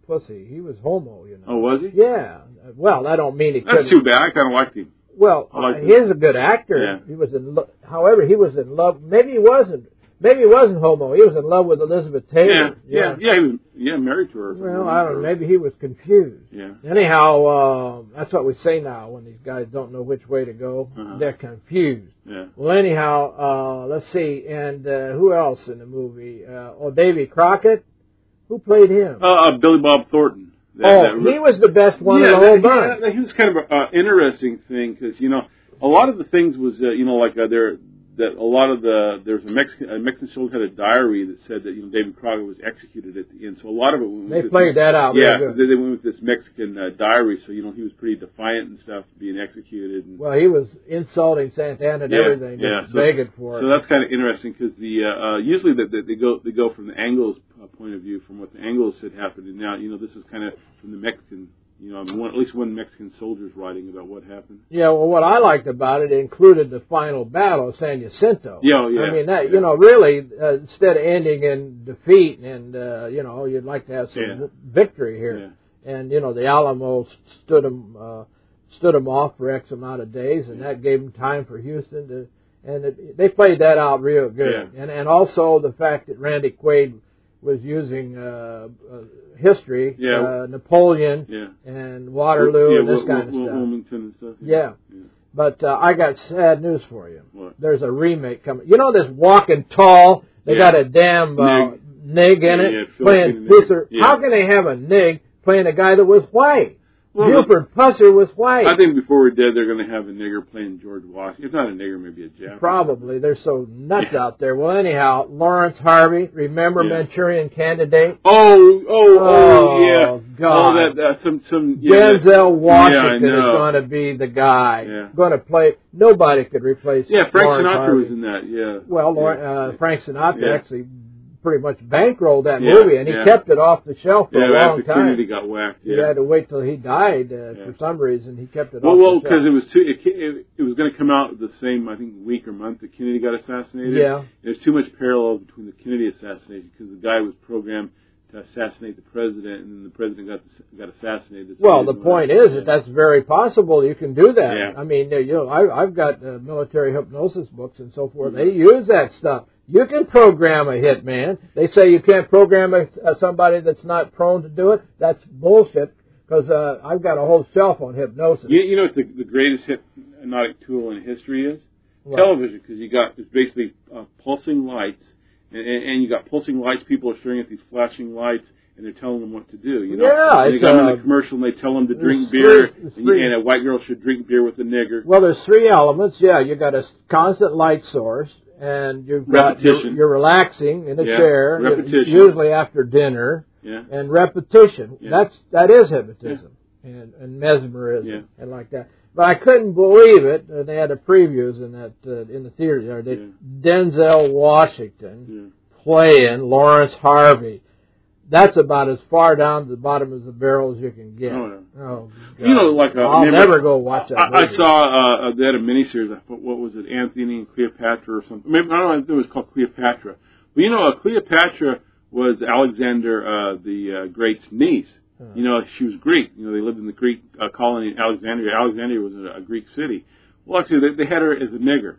pussy. He was homo, you know. Oh, was he? Yeah. Well, I don't mean he That's couldn't. too bad. I kind of liked him. Well, I like uh, he's a good actor. Yeah. He was in. Lo- However, he was in love. Maybe he wasn't. Maybe he wasn't homo. He was in love with Elizabeth Yeah, Taylor. yeah, yeah. He was yeah married to her. Well, I don't know. Maybe he was confused. Yeah. Anyhow, uh, that's what we say now when these guys don't know which way to go. Uh-huh. They're confused. Yeah. Well, anyhow, uh, let's see. And uh, who else in the movie? Uh, oh, Davy Crockett. Who played him? Uh, uh, Billy Bob Thornton. That, oh, that, he was the best one yeah, of the whole that, bunch. yeah, he was kind of an uh, interesting thing because you know a lot of the things was uh, you know like uh, there that a lot of the there was a Mexican a Mexican soldier had a diary that said that you know David Crockett was executed at the end. So a lot of it went they with played this, that out. Yeah, really good. they, they went with this Mexican uh, diary. So you know he was pretty defiant and stuff, being executed. And, Well, he was insulting Santana and Yeah, everything, yeah, just so- begging for So it. that's kind of interesting because the uh, uh, usually that they, they go they go from the Anglos uh, point of view from what the Anglos had happened, and now you know this is kind of from the Mexican. You know, I mean, one, at least one Mexican soldier's writing about what happened. Yeah, well, what I liked about it, it included the final battle of San Jacinto. Yeah, yeah. I mean, that, yeah. you know, really, uh, instead of ending in defeat and, uh, you know, you'd like to have some Yeah. victory here. Yeah. And, you know, the Alamo stood them, uh, stood them off for X amount of days, and that gave them time for Houston to, and it, they played that out real good. Yeah. And, and also the fact that Randy Quaid was using, uh, uh history, Yeah. uh, Napoleon, Yeah. and Waterloo, yeah, and this Wil- kind of Wil- stuff. Wilmington and stuff. Yeah. yeah. But uh, I got sad news for you. What? There's a remake coming. You know this Walking Tall? They Yeah. got a damn uh, Nig. nig in Yeah, it yeah, playing Filipino Pusser. nig. Yeah. How can they have a nig playing a guy that was white? Well, Buford Pusser was white. I think before we're dead, they're going to have a nigger playing George Washington. If not a nigger, maybe a Jap. Probably. They're so nuts Yeah. out there. Well, anyhow, Lawrence Harvey, remember Yeah. Manchurian Candidate? Oh, oh, oh, Oh, yeah. God. Oh, that, that some, some. Yeah, Denzel Washington yeah, I is know. going to be the guy. Yeah. Going to play. Nobody could replace Yeah, Frank Lawrence Sinatra Harvey. was in that. Yeah. Well, yeah. Lauren, uh, Frank Sinatra Yeah. actually pretty much bankrolled that Yeah, movie, and he yeah. kept it off the shelf for Yeah, a long after time. Kennedy got whacked. He Yeah. had to wait till he died uh, Yeah. for some reason. He kept it Well, off well, the because shelf. it was too. It, it, it was going to come out the same, I think, week or month that Kennedy got assassinated. Yeah. There's too much parallel between the Kennedy assassination because the guy was programmed to assassinate the president, and then the president got got assassinated. So Well, he the didn't point want- is yeah. that that's very possible. You can do that. Yeah. I mean, you know, I, I've got uh, military hypnosis books and so forth. Mhm. They use that stuff. You can program a hitman. They say you can't program a, uh, somebody that's not prone to do it. That's bullshit. Because uh, I've got a whole shelf on hypnosis. You, you know what the, the greatest hypnotic tool in history is? What? Television, because you got it's basically uh, pulsing lights, and, and, and you got pulsing lights. People are staring at these flashing lights, and they're telling them what to do. You know, Yeah, and they it's, got them uh, in the commercial, and they tell them to drink it's beer, free- it's and, free. and a white girl should drink beer with a nigger. Well, there's three elements. Yeah, you got a constant light source, and you've got you're, Repetition. you're relaxing in a Yeah, chair, repetition. usually after dinner, Yeah, and repetition. Yeah. That's that is hypnotism and, and mesmerism Yeah. and like that. But I couldn't believe it. Uh, they had the previews in that uh, in the theater there. They, Yeah. Denzel Washington yeah. playing Lawrence Harvey. That's about as far down to the bottom of the barrel as you can get. Oh, yeah. Oh, God. You know, like uh, I'll remember- never go watch that. I, I movie. saw uh, they had a miniseries. I thought, what was it, Anthony and Cleopatra or something? Maybe I don't know if it was called Cleopatra. But you know, uh, Cleopatra was Alexander uh, the uh, Great's niece. Huh. You know, she was Greek. You know, they lived in the Greek uh, colony in Alexandria. Alexandria was a, a Greek city. Well, actually, they, they had her as a nigger.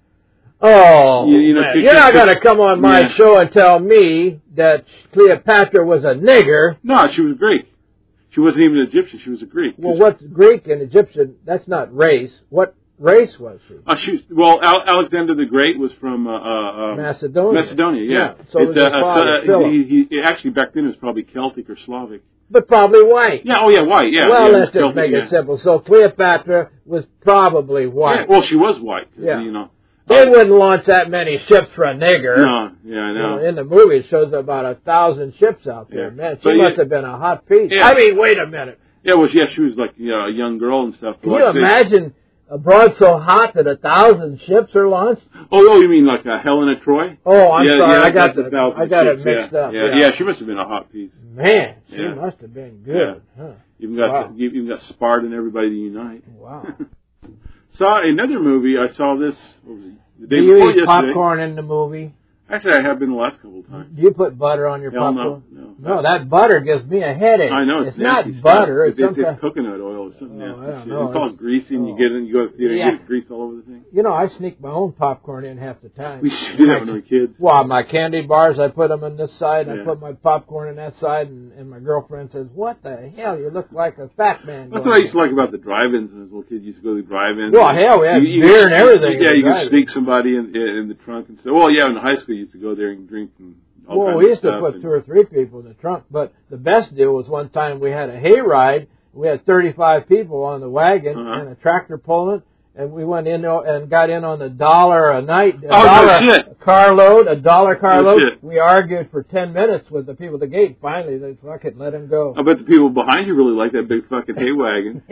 Oh, You- you know, man. to- You're not to- going to come on my Yeah. show and tell me that Cleopatra was a nigger. No, she was Greek. She wasn't even Egyptian. She was a Greek. Well, what's Greek and Egyptian? That's not race. What race was she? Uh, she was, well, Al- Alexander the Great was from uh, uh, uh, Macedonia. Macedonia, yeah. So was It's, his uh, father, uh, Philip. he, he, actually, back then it was probably Celtic or Slavic. But probably white. Yeah, oh yeah, white, yeah. well, yeah, let's just Celtic, make yeah. it simple. So Cleopatra was probably white. Yeah, well, she was white. 'Cause, Yeah. You know. They Uh, wouldn't launch that many ships for a nigger. No, yeah, I You know. know, in the movie, it shows about a thousand ships out there. Yeah. Man, she But must yeah- have been a hot piece. Yeah. I mean, wait a minute. Yeah, well, yeah, she was like you know, a young girl and stuff. Can But you like I say- imagine a broad so hot that a thousand ships are launched? Oh, oh, you mean like uh, Helena Troy? Oh, I'm yeah, sorry, yeah, I got that's a the, thousand I got it ships, mixed yeah. up. Yeah, yeah, she must have been a hot piece. Man, she Yeah. must have been good. Huh. Even got Wow. you even got Sparta and everybody to unite. Wow. Saw another movie. I saw this what was it, the Do day you before eat yesterday. popcorn in the movie? Actually, I have been the last couple of times. Do you put butter on your Hell popcorn? no, no. No, that butter gives me a headache. I know. It's, It's not nasty butter. Stuff. It's, It's, some it's kind- coconut oil or something Oh, nasty I don't shit. know. It's called It's- greasy, and you oh. get it, you go to the theater, Yeah. you get grease all over the thing. You know, I sneak my own popcorn in half the time. We used to do that when we were kids. Well, my candy bars, I put them on this side, and Yeah. I put my popcorn on that side, and, and my girlfriend says, "What the hell? You look like a fat man." That's going what I used to there." like about the drive-ins as a little kid. You used to go to the drive-ins. Well, hell, we had You- you- beer and everything. Yeah, in you the could drive-in. sneak somebody in in the trunk and say, "Well, yeah." In high school, you used to go there and drink and all Well, kinds we of used to stuff. put and- two or three people in the trunk, but the best deal was one time we had a hayride. We had thirty-five people on the wagon Uh-huh. and a tractor pulling it, and we went in and got in on the dollar a night, a Oh, no dollar shit. carload, a dollar carload. shit. We argued for ten minutes with the people at the gate. Finally, they fuck it, let him go. I bet the people behind you really like that big fucking hay wagon.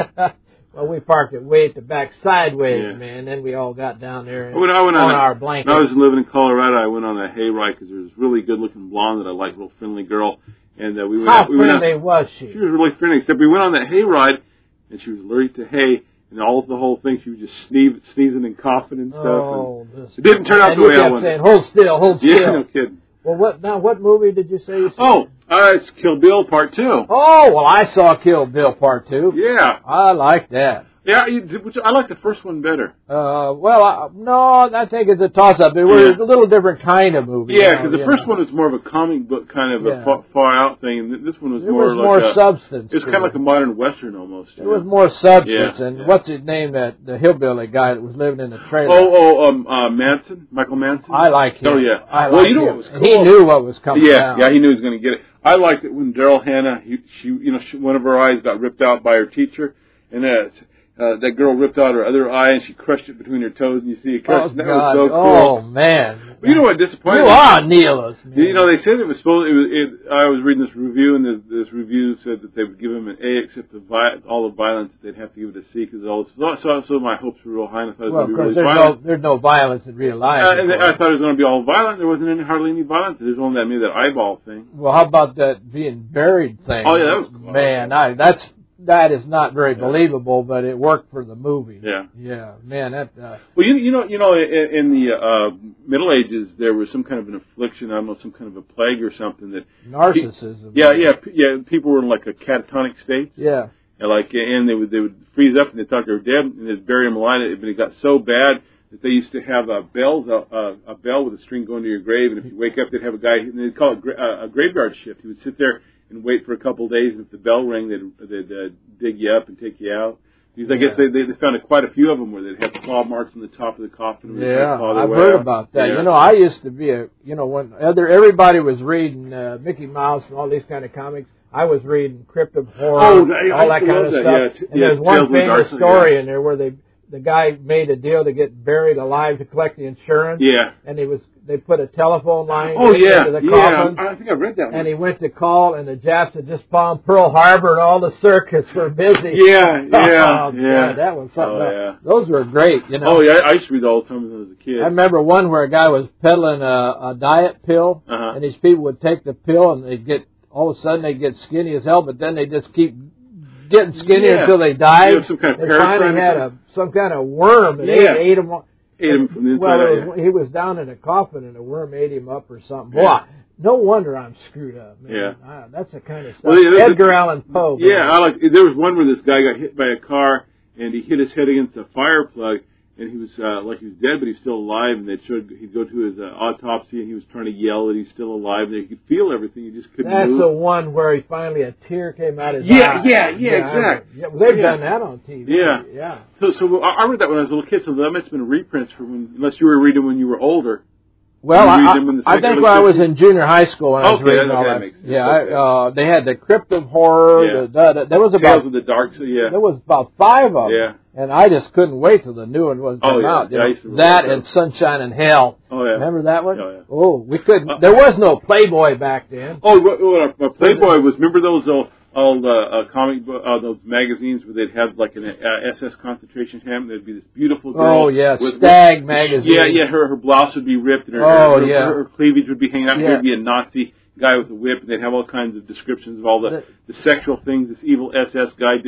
Well, we parked it way at the back sideways, Yeah. man. Then we all got down there and When I went on, on a- our When blankets. I was living in Colorado, I went on a hayride because there was a really good-looking blonde that I liked, real friendly girl, and uh, we went. How out, we went out- friendly was she? She was really friendly, except we went on that hayride, and she was allergic to hay, and all the whole thing, she was just sneeze, sneezing and coughing and stuff. Oh, and this- it didn't turn out and the you way I kept wanted. saying, "Hold still, hold still." Yeah, no kidding. Well, what now? What movie did you say you saw? Oh, uh, it's Kill Bill Part Two. Oh, well, I saw Kill Bill Part Two. Yeah, I like that. yeah. You, which I like the first one better. Uh, well, I, no, I think it's a toss-up. It was Yeah. a little different kind of movie. Yeah, you because know, the you first know. one was more of a comic book kind of Yeah. a far, far out thing, and th- this one was There more was like more a, substance. It was to kind of like a modern western almost. There you was know? more substance, Yeah, and yeah. what's his name? That the hillbilly guy that was living in the trailer. Oh, oh, um, uh, Manson, Michael Manson. I like him. Oh yeah. I well, like you know him. what was cool? And he knew what was coming Yeah, down. yeah, he knew he was going to get it. I liked it when Daryl Hannah, he, she, you know, she, one of her eyes got ripped out by her teacher, and uh, uh, that girl ripped out her other eye, and she crushed it between her toes, and you see it Oh, crushed. and that God. was so Oh, cool. man. But you know what disappointed You me? are Neelis, man. You know, they said it was supposed. It was. It, I was reading this review, and this, this review said that they would give him an A, except the vi- all the violence they'd have to give it a C because all. So, so, so my hopes were real high, and I thought it was Well, of going to course, be really there's violent. no, there's no violence in real life. Uh, of and course. I thought it was going to be all violent. There wasn't any, hardly any violence. There's only that maybe that eyeball thing. Well, how about that being buried thing? Oh, yeah, that was cool. Man, I, that's that is not very Yeah. believable, but it worked for the movie. Yeah. Yeah, man, that. Uh, Well, you you know you know in, in the uh, Middle Ages there was some kind of an affliction. I don't know, some kind of a plague or something that. narcissism. Yeah, yeah, p- yeah. People were in like a catatonic state. Yeah. And like, and they would they would freeze up and they thought they were dead, and they'd bury them alive. But it got so bad that they used to have uh, bells, uh, uh, a bell with a string going to your grave, and if you wake up, they'd have a guy, and they'd call it gra- uh, a graveyard shift. He would sit there and wait for a couple of days, and if the bell rang, they'd they'd uh, dig you up and take you out. Because I guess Yeah. they, they they found quite a few of them where they'd have claw marks on the top of the coffin. And they'd Yeah, claw their I've way heard out. about that. Yeah. You know, I used to be a, you know, when other everybody was reading uh, Mickey Mouse and all these kind of comics, I was reading Crypt of Horror, Oh, I- I all that used to kind love of that, stuff. yeah. T- And yeah, there's one Tales of the famous Dark- story yeah. in there where they the guy made a deal to get buried alive to collect the insurance. Yeah. And he was they put a telephone line Oh yeah, into the yeah. coffin. I think I read that one. And he went to call, and the Japs had just bombed Pearl Harbor, and all the circuits were busy. Yeah, yeah, oh, yeah. God, that was something. Oh, else. yeah. Those were great, you know. Oh yeah, I used to read all the time when I was a kid. I remember one where a guy was peddling a, a diet pill, Uh-huh. and these people would take the pill, and they'd get all of a sudden they'd get skinny as hell, but then they just keep getting skinnier Yeah. until they died. You have some kind of they parasite finally or had a something? some kind of worm that Yeah. ate, ate him. Ate him from the inside Well, out, it was, he was down in a coffin, and a worm ate him up or something. Yeah. Boy, no wonder I'm screwed up, man. Yeah. Ah, that's the kind of stuff. Well, yeah, Edgar Allan Poe. man. Yeah, I like. There was one where this guy got hit by a car and he hit his head against a fire plug, and he was uh, like he was dead, but he's still alive. And they showed he'd go to his uh, autopsy, and he was trying to yell that he's still alive. And he could feel everything, he just couldn't That's move. the one where he finally a tear came out his Yeah, eye. yeah, yeah, I- exact. Yeah, well, they've Yeah. done that on T V. Yeah. yeah. So, so I I read that when I was a little kid. So that must have been reprints for when, unless you were reading when you were older. Well, You I, read I, them in the I think second when I was edition? in junior high school when I was Okay, reading okay, all that that. makes sense. Yeah, Okay. I, uh, they had the Crypt of Horror. Yeah. The, the, the, there was Tales about of the Dark. So yeah. there was about five of them. Yeah. And I just couldn't wait till the new one was Oh, come yeah. out. you Yeah, I know. used to that read and those. Sunshine and Hell. Oh yeah. Remember that one? Oh, yeah. Oh, we couldn't. Uh, there was no Playboy back then. Oh, what, what, what Playboy was. Remember those old, old uh, uh, comic book, uh, those magazines where they'd have like an uh, S S concentration camp. There'd be this beautiful girl. Oh, yeah, with, Stag with, magazine. Yeah, yeah. Her her blouse would be ripped, and her, Oh, her, yeah. her, her cleavage would be hanging out. Yeah. There'd be a Nazi guy with a whip, and they'd have all kinds of descriptions of all the, the sexual things this evil S S guy did.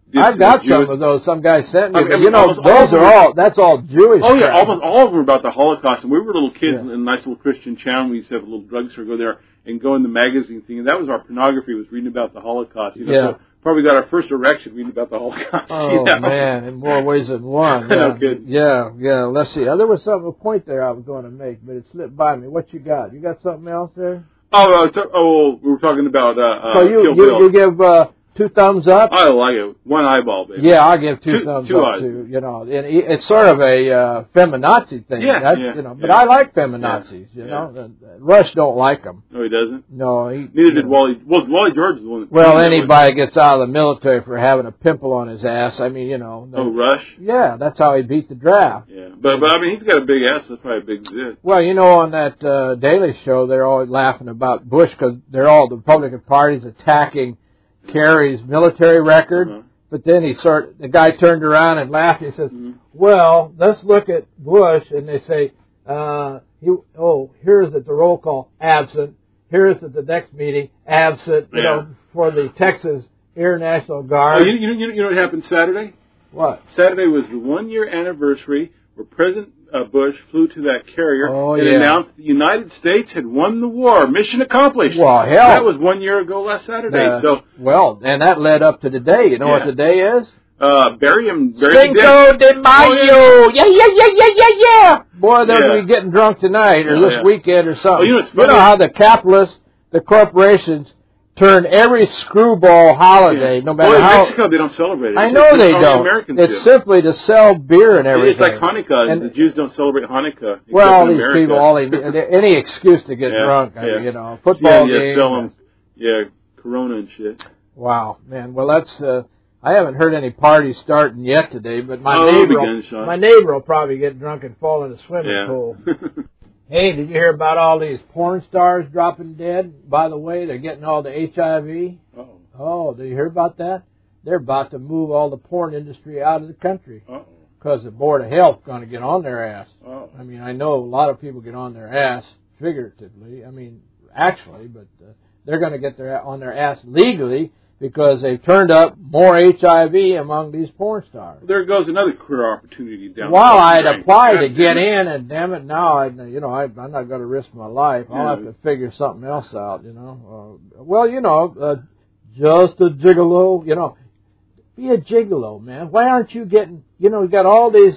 I've got some of those. Some guy sent me. I mean, but, you know, almost, those are all, that's all Jewish. Oh, yeah, crap. almost all of them were about the Holocaust. And we were little kids Yeah. in a nice little Christian town. We used to have a little drugstore, go there and go in the magazine thing. And that was our pornography, was reading about the Holocaust. You know, Yeah. so probably got our first erection reading about the Holocaust. Oh, you know? man, in more ways than one. No Yeah. kidding. Yeah, yeah. Let's see. Oh, there was some a point there I was going to make, but it slipped by me. What you got? You got something else there? Oh, uh, t- oh, we were talking about uh, So uh, you Kill you, Bill. you give uh, two thumbs up? I like it. One eyeball, baby. Yeah, I'll give two, Two- thumbs two up eyes. too. You know, and it- it's sort of a uh, feminazi thing. Yeah, That, yeah, you know, but yeah. I like feminazis. You Yeah. know, And, uh, Rush don't like them. No, he doesn't. No, he. Neither did Wally. Well, Wally George is the one that. Well, that anybody gets out of the military for having a pimple on his ass. I mean, you know. Oh, Rush. Yeah, that's how he beat the draft. Yeah, but but I mean, he's got a big ass. That's probably a big zit. Well, you know, on that uh, Daily Show, they're always laughing about Bush because they're all the Republican Party's attacking Kerry's military record. Uh-huh. But then he sort the guy turned around and laughed. He says, Mhm. "Well, let's look at Bush." And they say, uh, he, "Oh, here's at the roll call absent. Here's at the next meeting absent." You Yeah. know, for the Texas Air National Oh, Guard. you, you, you know what happened Saturday? What? Saturday was the one year anniversary where President uh, Bush flew to that carrier Oh, and yeah. announced the United States had won the war. Mission accomplished. Well, hell. That was one year ago last Saturday. Uh, so, well, and that led up to today. You know what Yeah. today is? uh, bury him. Bury him Cinco de Mayo. Yeah, yeah, yeah, yeah, yeah, yeah. Boy, they'll Yeah. be getting drunk tonight or Oh, this yeah. weekend or something. Oh, you know what's You know funny? how the capitalists, the corporations, turn every screwball holiday, no matter well, in how. Mexico, they don't celebrate it. I It's know just they how the don't. Americans It's do. simply to sell beer and everything. It's like Hanukkah. And- the Jews don't celebrate Hanukkah. except Well, in these America. people, all they need, any excuse to get Yeah, drunk. I yeah. mean, you know, football yeah, yeah, game. sell 'em. Yeah, Corona and shit. Wow, man. Well, that's. Uh, I haven't heard any parties starting yet today, but my Oh, neighbor, it'll be will, gunshot. my neighbor will probably get drunk and fall in the swimming Yeah. pool. Hey, did you hear about all these porn stars dropping dead? By the way, they're getting all the H I V. Uh-oh. Oh, did you hear about that? They're about to move all the porn industry out of the country Uh-oh. because the Board of Health is going to get on their ass. Uh-oh. I mean, I know a lot of people get on their ass figuratively. I mean, actually, but uh, they're going to get their on their ass legally because they've turned up more H I V among these porn stars. There goes another career opportunity down Well, the I'd drain. applied to God get damn it. in, and damn it, now I, you know, I, I'm not going to risk my life. I'll Yeah. have to figure something else out. You know, uh, well, you know, uh, just a gigolo. You know, be a gigolo, man. Why aren't you getting? You know, we got all these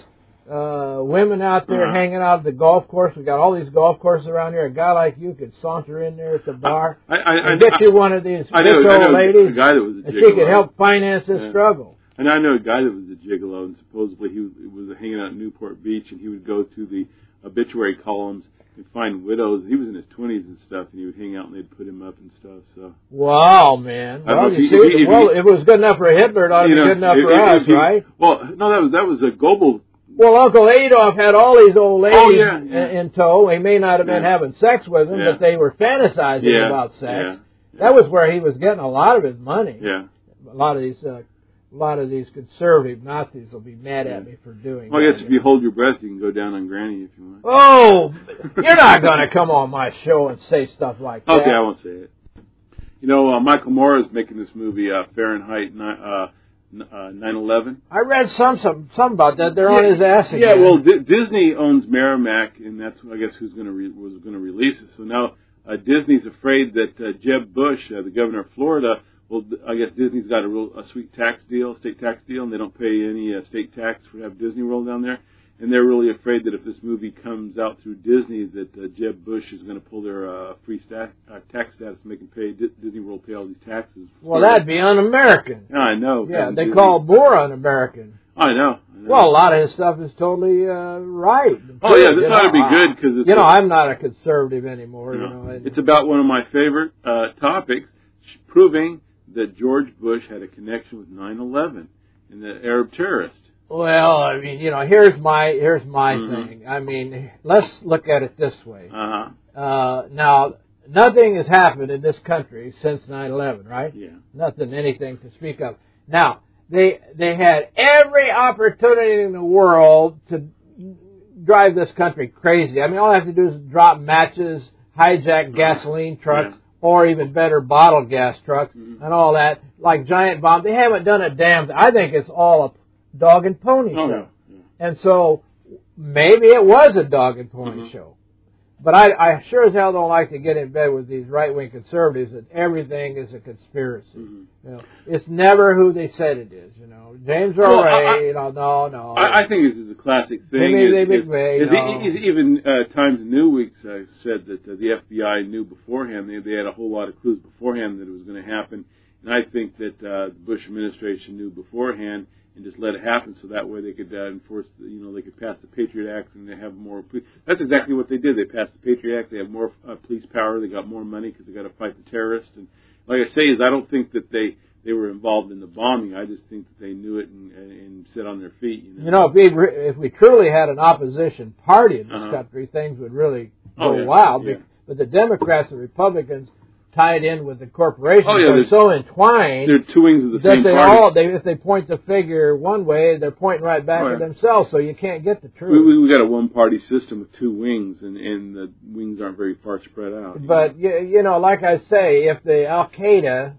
uh, women out there Uh-huh. hanging out at the golf course. We got all these golf courses around here. A guy like you could saunter in there at the bar I, I, I, and get I, you one of these I know, rich I old know ladies, a guy that was a and gigolo. she could help finance this Yeah. struggle. And I know a guy that was a gigolo, and supposedly he was, was hanging out in Newport Beach, and he would go to the obituary columns and find widows. He was in his twenties and stuff, and he would hang out, and they'd put him up and stuff. So Wow, man. I don't know Well, if you he- see, if he- if well, he- it was good enough for Hitler. It ought to you be know, good enough if- for if- us, if he- right? Well, no, that was that was a Goebbels. Well, Uncle Adolf had all these old ladies Oh, yeah, yeah. In, in tow. He may not have been Yeah. having sex with them, Yeah. but they were fantasizing Yeah, about sex. yeah, yeah. That was where he was getting a lot of his money. Yeah. A lot of these, uh, a lot of these conservative Nazis will be mad at me for doing. Well, I that. guess if you hold your breath, you can go down on Granny if you want. Oh, you're not going to come on my show and say stuff like that. Okay, I won't say it. You know, uh, Michael Moore is making this movie, uh, Fahrenheit ni- uh, n- uh, nine eleven. I read some some some about that. They're Yeah, on his ass again. Yeah, well, D- Disney owns Merrimack, and that's I guess who's going to re- was going to release it. So now uh, Disney's afraid that uh, Jeb Bush, uh, the governor of Florida, well, I guess Disney's got a real a sweet tax deal, state tax deal, and they don't pay any uh, state tax for have Disney World down there. And they're really afraid that if this movie comes out through Disney, that uh, Jeb Bush is going to pull their uh, free stat, uh, tax status and make them pay D- Disney World pay all these taxes. Well, that'd be un-American. Yeah, I know. Yeah, Disney- they call Moore un-American. I know. I know. Well, a lot of his stuff is totally uh, right. Oh, yeah, this You ought to know, be I- good because it's You know, a- I'm not a conservative anymore. No. You know, and- It's about one of my favorite uh, topics, proving that George Bush had a connection with nine eleven and the Arab terrorist. well, I mean, you know, here's my here's my Mhm. thing. I mean, let's look at it this way. Uh-huh. Uh, now, nothing has happened in this country since nine eleven, right? Yeah. Nothing, anything to speak of. Now, they they had every opportunity in the world to drive this country crazy. I mean, all they have to do is drop matches, hijack gasoline trucks, Yeah. or even better, bottle gas trucks mm-hmm. and all that, like giant bombs. They haven't done a damn thing. I think it's all a dog and pony oh, show. Yeah. Yeah. And so maybe it was a dog and pony mm-hmm. show. But I, I sure as hell don't like to get in bed with these right-wing conservatives that everything is a conspiracy. Mm-hmm. You know, it's never who they said it is. You know, James Earl well, Ray. I, you know, no, no. I, I think this is a classic thing. Maybe they is, McVeigh, is, no. is, is even uh, Times New Weeks uh, said that uh, the F B I knew beforehand. They, they had a whole lot of clues beforehand that it was going to happen. And I think that uh, the Bush administration knew beforehand and just let it happen, so that way they could uh, enforce, the, you know, they could pass the Patriot Act and they have more. That's exactly what they did. They passed the Patriot Act. They have more uh, police power. They got more money because they got to fight the terrorists. And like I say, is I don't think that they, they were involved in the bombing. I just think that they knew it and, and, and sit on their feet. You know, you know if, we, if we truly had an opposition party in this uh-huh. country, things would really go oh, yeah. wild. Yeah. But the Democrats and Republicans tied in with the corporations oh, yeah, are so entwined. They're two wings of the that same they party. all, they, if they point the figure one way, they're pointing right back oh, yeah. at themselves. So you can't get the truth. We, we, we got a one-party system with two wings, and, and the wings aren't very far spread out. But you, you know, like I say, if the Al Qaeda,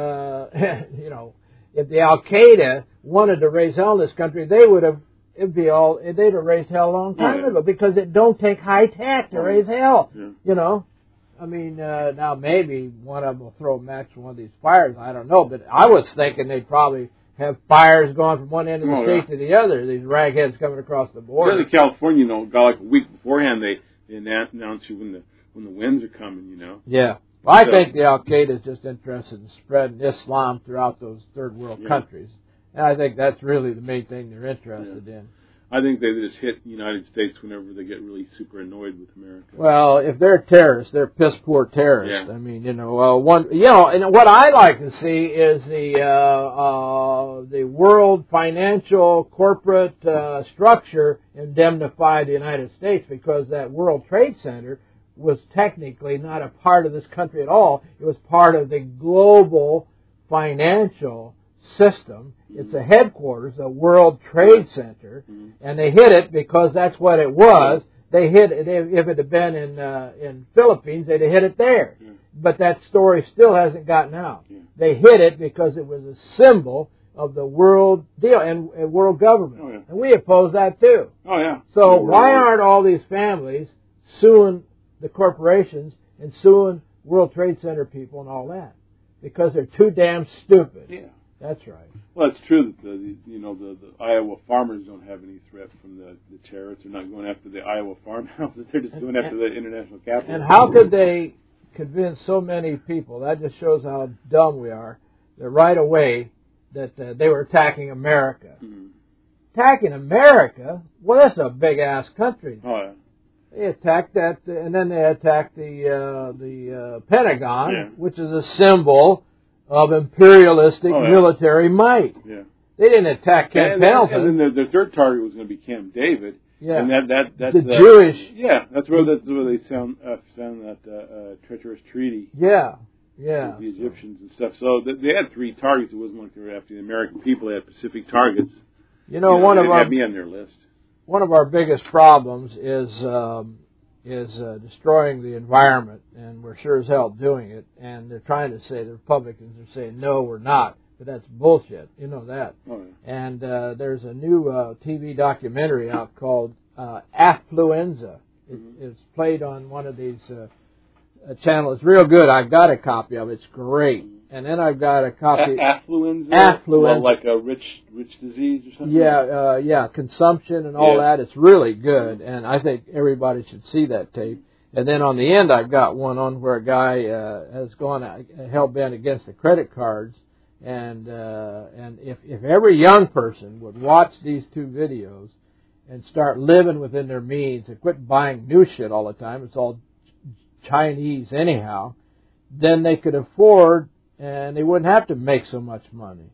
uh, you know, if the Al Qaeda wanted to raise hell in this country, they would have. It'd be all. They'd have raised hell a long time oh, yeah. ago because it don't take high tech to oh, raise hell. Yeah. You know. I mean, uh, now maybe one of them will throw a match in one of these fires. I don't know, but I was thinking they'd probably have fires going from one end of the oh, state yeah. to the other. These ragheads coming across the border. In California, you know, got like a week beforehand. They, they announce you when the when the winds are coming. You know. Yeah. Well, I so, think the Al Qaeda is just interested in spreading Islam throughout those third world yeah. countries, and I think that's really the main thing they're interested yeah. in. I think they just hit the United States whenever they get really super annoyed with America. Well, if they're terrorists, they're piss poor terrorists. Yeah. I mean, you know, uh, one, you know, and what I like to see is the uh, uh, the world financial corporate uh, structure indemnify the United States because that World Trade Center was technically not a part of this country at all. It was part of the global financial system. It's a headquarters, a World Trade Center, mm-hmm. and they hit it because that's what it was. They hit it, if it had been in uh, in Philippines, they'd have hit it there. Yeah. But that story still hasn't gotten out. Yeah. They hit it because it was a symbol of the world deal and, and world government. Oh, yeah. And we oppose that too. Oh, yeah. So why aren't all these families suing the corporations and suing World Trade Center people and all that? Because they're too damn stupid. Yeah. That's right. Well, it's true that the, the you know the, the Iowa farmers don't have any threat from the, the terrorists. They're not going after the Iowa farmhouses. They're just and, going after and, the international capital. And how could they convince so many people? That just shows how dumb we are. That right away that uh, they were attacking America. Mm-hmm. Attacking America? Well, that's a big ass country. Oh yeah. They attacked that, uh, and then they attacked the uh, the uh, Pentagon, yeah. which is a symbol of imperialistic oh, yeah. military might. Yeah. They didn't attack Camp and, Pendleton. And then their, their third target was going to be Camp David. Yeah. And that that that's the uh, Jewish. Yeah, that's where that's where they sound uh, sound that uh, uh, treacherous treaty. Yeah. Yeah. With the Egyptians and stuff. So th- they had three targets. It wasn't like they were after the American people. They had specific targets. You know, you know one they of didn't our have me on their list. One of our biggest problems is um, is uh, destroying the environment, and we're sure as hell doing it. And they're trying to say, the Republicans are saying, no, we're not. But that's bullshit. You know that. Oh, yeah. And uh, there's a new uh, T V documentary out called uh, Affluenza. It, mm-hmm. It's played on one of these uh, channels. It's real good. I've got a copy of it. It's great. And then I've got a copy. A- affluenza? Affluenza. Well, like a rich rich disease or something? Yeah, uh, yeah, consumption and all yeah. that. It's really good, and I think everybody should see that tape. And then on the end, I've got one on where a guy uh, has gone uh, hell-bent against the credit cards. And uh, and if, if every young person would watch these two videos and start living within their means and quit buying new shit all the time, it's all Chinese anyhow, then they could afford and they wouldn't have to make so much money.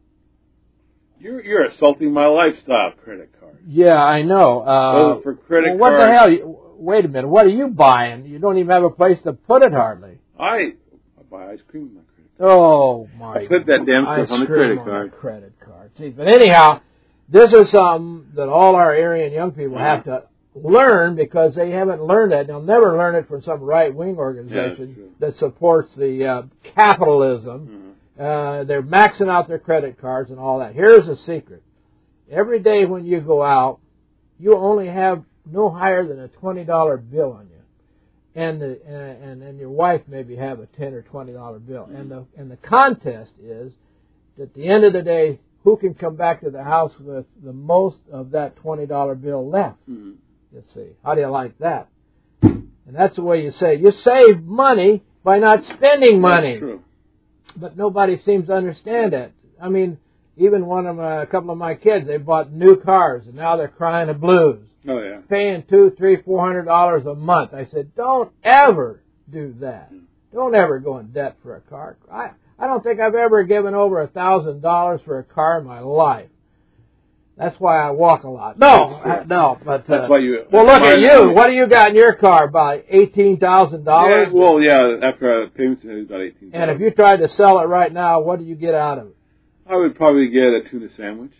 You're you're assaulting my lifestyle, credit card. Yeah, I know. Uh, well, for credit well, what cards, the hell? You, wait a minute. What are you buying? You don't even have a place to put it hardly. I, I buy ice cream with my credit card. Oh, my I put that damn stuff on the credit on card. The credit card. See, but anyhow, this is something that all our Aryan young people uh-huh. have to learn because they haven't learned that. They'll never learn it from some right-wing organization yeah, that supports the uh, capitalism. Mm-hmm. Uh, they're maxing out their credit cards and all that. Here's the secret. Every day when you go out, you only have no higher than a twenty dollar bill on you. And the and, and your wife maybe have a ten or twenty dollar bill. Mm-hmm. And the and the contest is that at the end of the day, who can come back to the house with the most of that twenty dollar bill left? Mm-hmm. Let's see. How do you like that? And that's the way you say. You save money by not spending money. That's true. But nobody seems to understand that. I mean, even one of my, a couple of my kids, they bought new cars, and now they're crying the blues. Oh, yeah. Paying two, three, four hundred dollars a month. I said, don't ever do that. Don't ever go in debt for a car. I I don't think I've ever given over a thousand dollars for a car in my life. That's why I walk a lot. No, I, no, but uh, that's why you. Well, look at you. What do you got in your car? About eighteen thousand dollars. Yeah, well, yeah. After payments, it's about eighteen. And if you tried to sell it right now, what do you get out of it? I would probably get a tuna sandwich.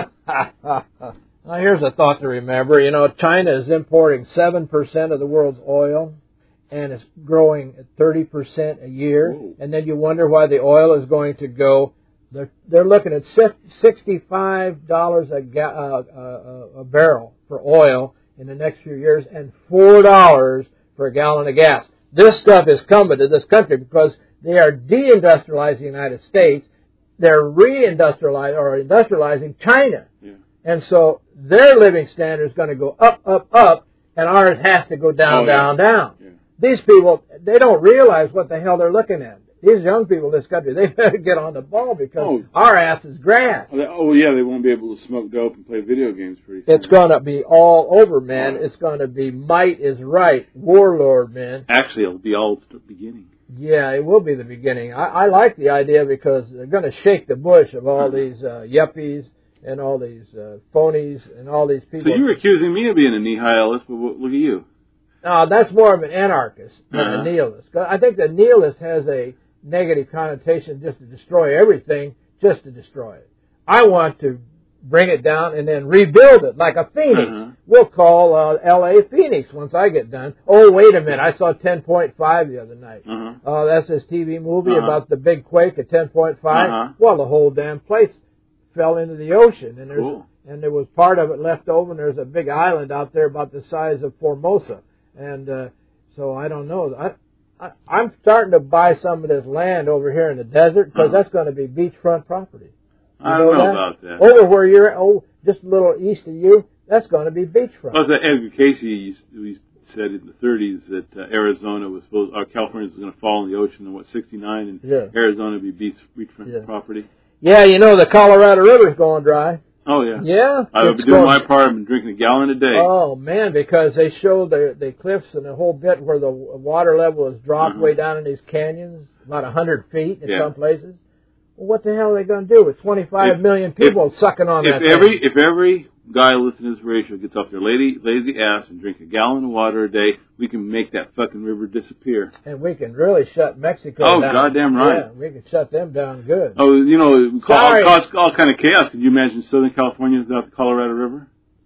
Now, here's a thought to remember. You know, China is importing seven percent of the world's oil, and it's growing at thirty percent a year. Whoa. And then you wonder why the oil is going to go. They're, they're looking at sixty-five dollars a, ga- uh, uh, a barrel for oil in the next few years and four dollars for a gallon of gas. This stuff is coming to this country because they are deindustrializing the United States. They're reindustrializing or industrializing China. Yeah. And so their living standard is going to go up, up, up, and ours has to go down, oh, yeah. down, down. Yeah. These people, they don't realize what the hell they're looking at. These young people in this country, they better get on the ball because oh. our ass is grass. Oh, yeah, they won't be able to smoke dope and play video games pretty soon. It's going to be all over, man. Oh. It's going to be might is right, warlord, man. Actually, it'll be all the beginning. Yeah, it will be the beginning. I, I like the idea because they're going to shake the bush of all these uh, yuppies and all these uh, phonies and all these people. So you were accusing me of being a nihilist, but look at you. No, that's more of an anarchist than uh-huh. a nihilist. I think the nihilist has a negative connotation just to destroy everything, just to destroy it. I want to bring it down and then rebuild it like a phoenix. Uh-huh. We'll call uh, L A Phoenix once I get done. Oh, wait a minute. I saw ten point five the other night. Uh-huh. Uh, that's this T V movie uh-huh. about the big quake at ten point five. Uh-huh. Well, the whole damn place fell into the ocean. And there's cool. and there was part of it left over, and there's a big island out there about the size of Formosa. And uh, so I don't know. I, I, I'm starting to buy some of this land over here in the desert because uh-huh. that's going to be beachfront property. You I know don't know that? about that. Over where you're, oh, just a little east of you, that's going to be beachfront. Well, that Edgar Casey used, we said in the thirties that uh, Arizona was supposed, or California was going to fall in the ocean in what sixty-nine, and yeah. Arizona would be beach beachfront yeah. property. Yeah, you know the Colorado River's going dry. Oh yeah, yeah. I've been doing my part. I've been drinking a gallon a day. Oh man, because they showed the the cliffs and the whole bit where the water level has dropped uh-huh. way down in these canyons, about a hundred feet in yeah. some places. Well, what the hell are they going to do with twenty-five if, million people if, sucking on if that? Every, thing? If every guy listening to this radio gets off their lazy, lazy ass and drink a gallon of water a day, we can make that fucking river disappear. And we can really shut Mexico oh, down. Oh, goddamn right. Yeah, we can shut them down good. Oh, you know, cause, cause all kind of chaos. Can you imagine Southern California without the Colorado River?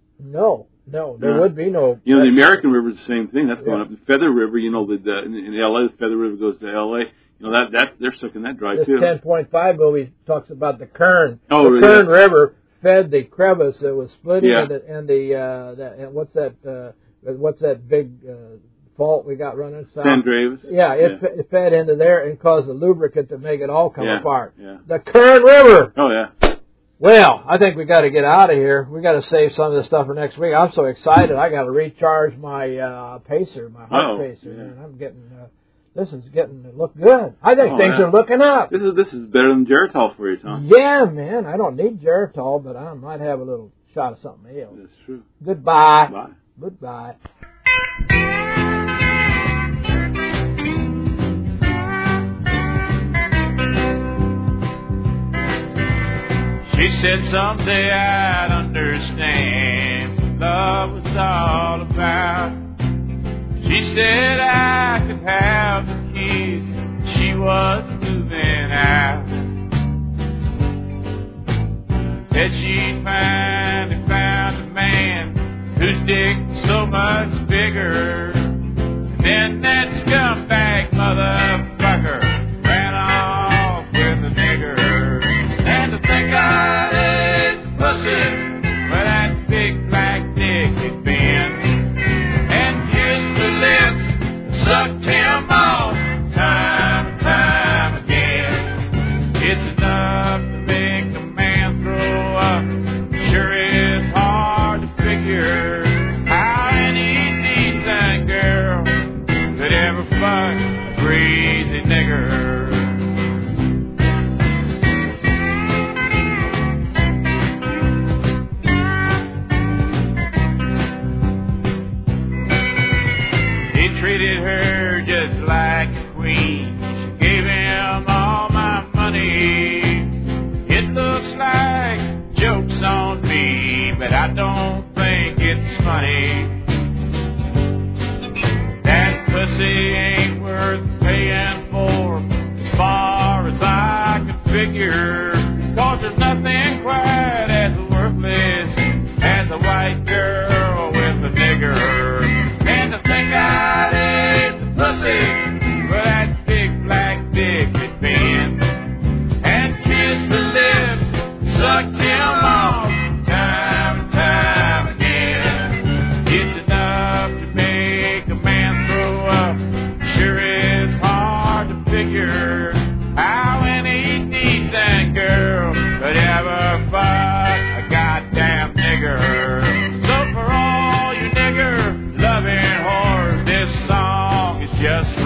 No, no, there yeah. would be no. You know, the American River is the same thing. That's going yeah. up. The Feather River, you know, the, the in, in L A, the Feather River goes to L A. You know, that, that they're sucking that dry, this too. This ten point five movie talks about the Kern. Oh, the yeah. Kern River fed the crevice that was splitting, yeah. and the, and the uh, that, and what's that? Uh, what's that big uh, fault we got running south? San Andreas. Yeah, it, yeah. F- it fed into there and caused the lubricant to make it all come yeah. apart. Yeah. The Kern River. Oh yeah. Well, I think we got to get out of here. We got to save some of this stuff for next week. I'm so excited. I got to recharge my uh, pacer, my heart oh, pacer. Yeah. Man, I'm getting. Uh, This is getting to look good. I think oh, things yeah. are looking up. This is this is better than Geritol for you, Tom. Yeah, man. I don't need Geritol, but I might have a little shot of something else. That's true. Goodbye. Bye. Goodbye. She said someday I'd understand what love was all about. She said I could have the kids. She was moving out. Said she'd finally found a man whose dick was so much bigger. And then that scumbag motherfucker ran off with a nigger. And to think I ate pussy where that big black dick had been, and kissed the lips, sucked him off time and time again. It's enough to make a man throw up. Sure is hard to figure how any decent girl could ever fuck a crazy nigger. He treated her just like a queen. She gave him all my money. It looks like jokes on me, but I don't think it's funny. That pussy ain't worth paying for, as far as I can figure. Cause there's nothing quite as worthless as a white girl with a nigger. And to think I'd ate the pussy where that big black dick had been, and kissed the lips, sucked him off time and time again. It's enough to make a man throw up. Sure is hard to figure how any decent girl could ever fuck a goddamn nigger. So for all you nigger loving whores, this song is just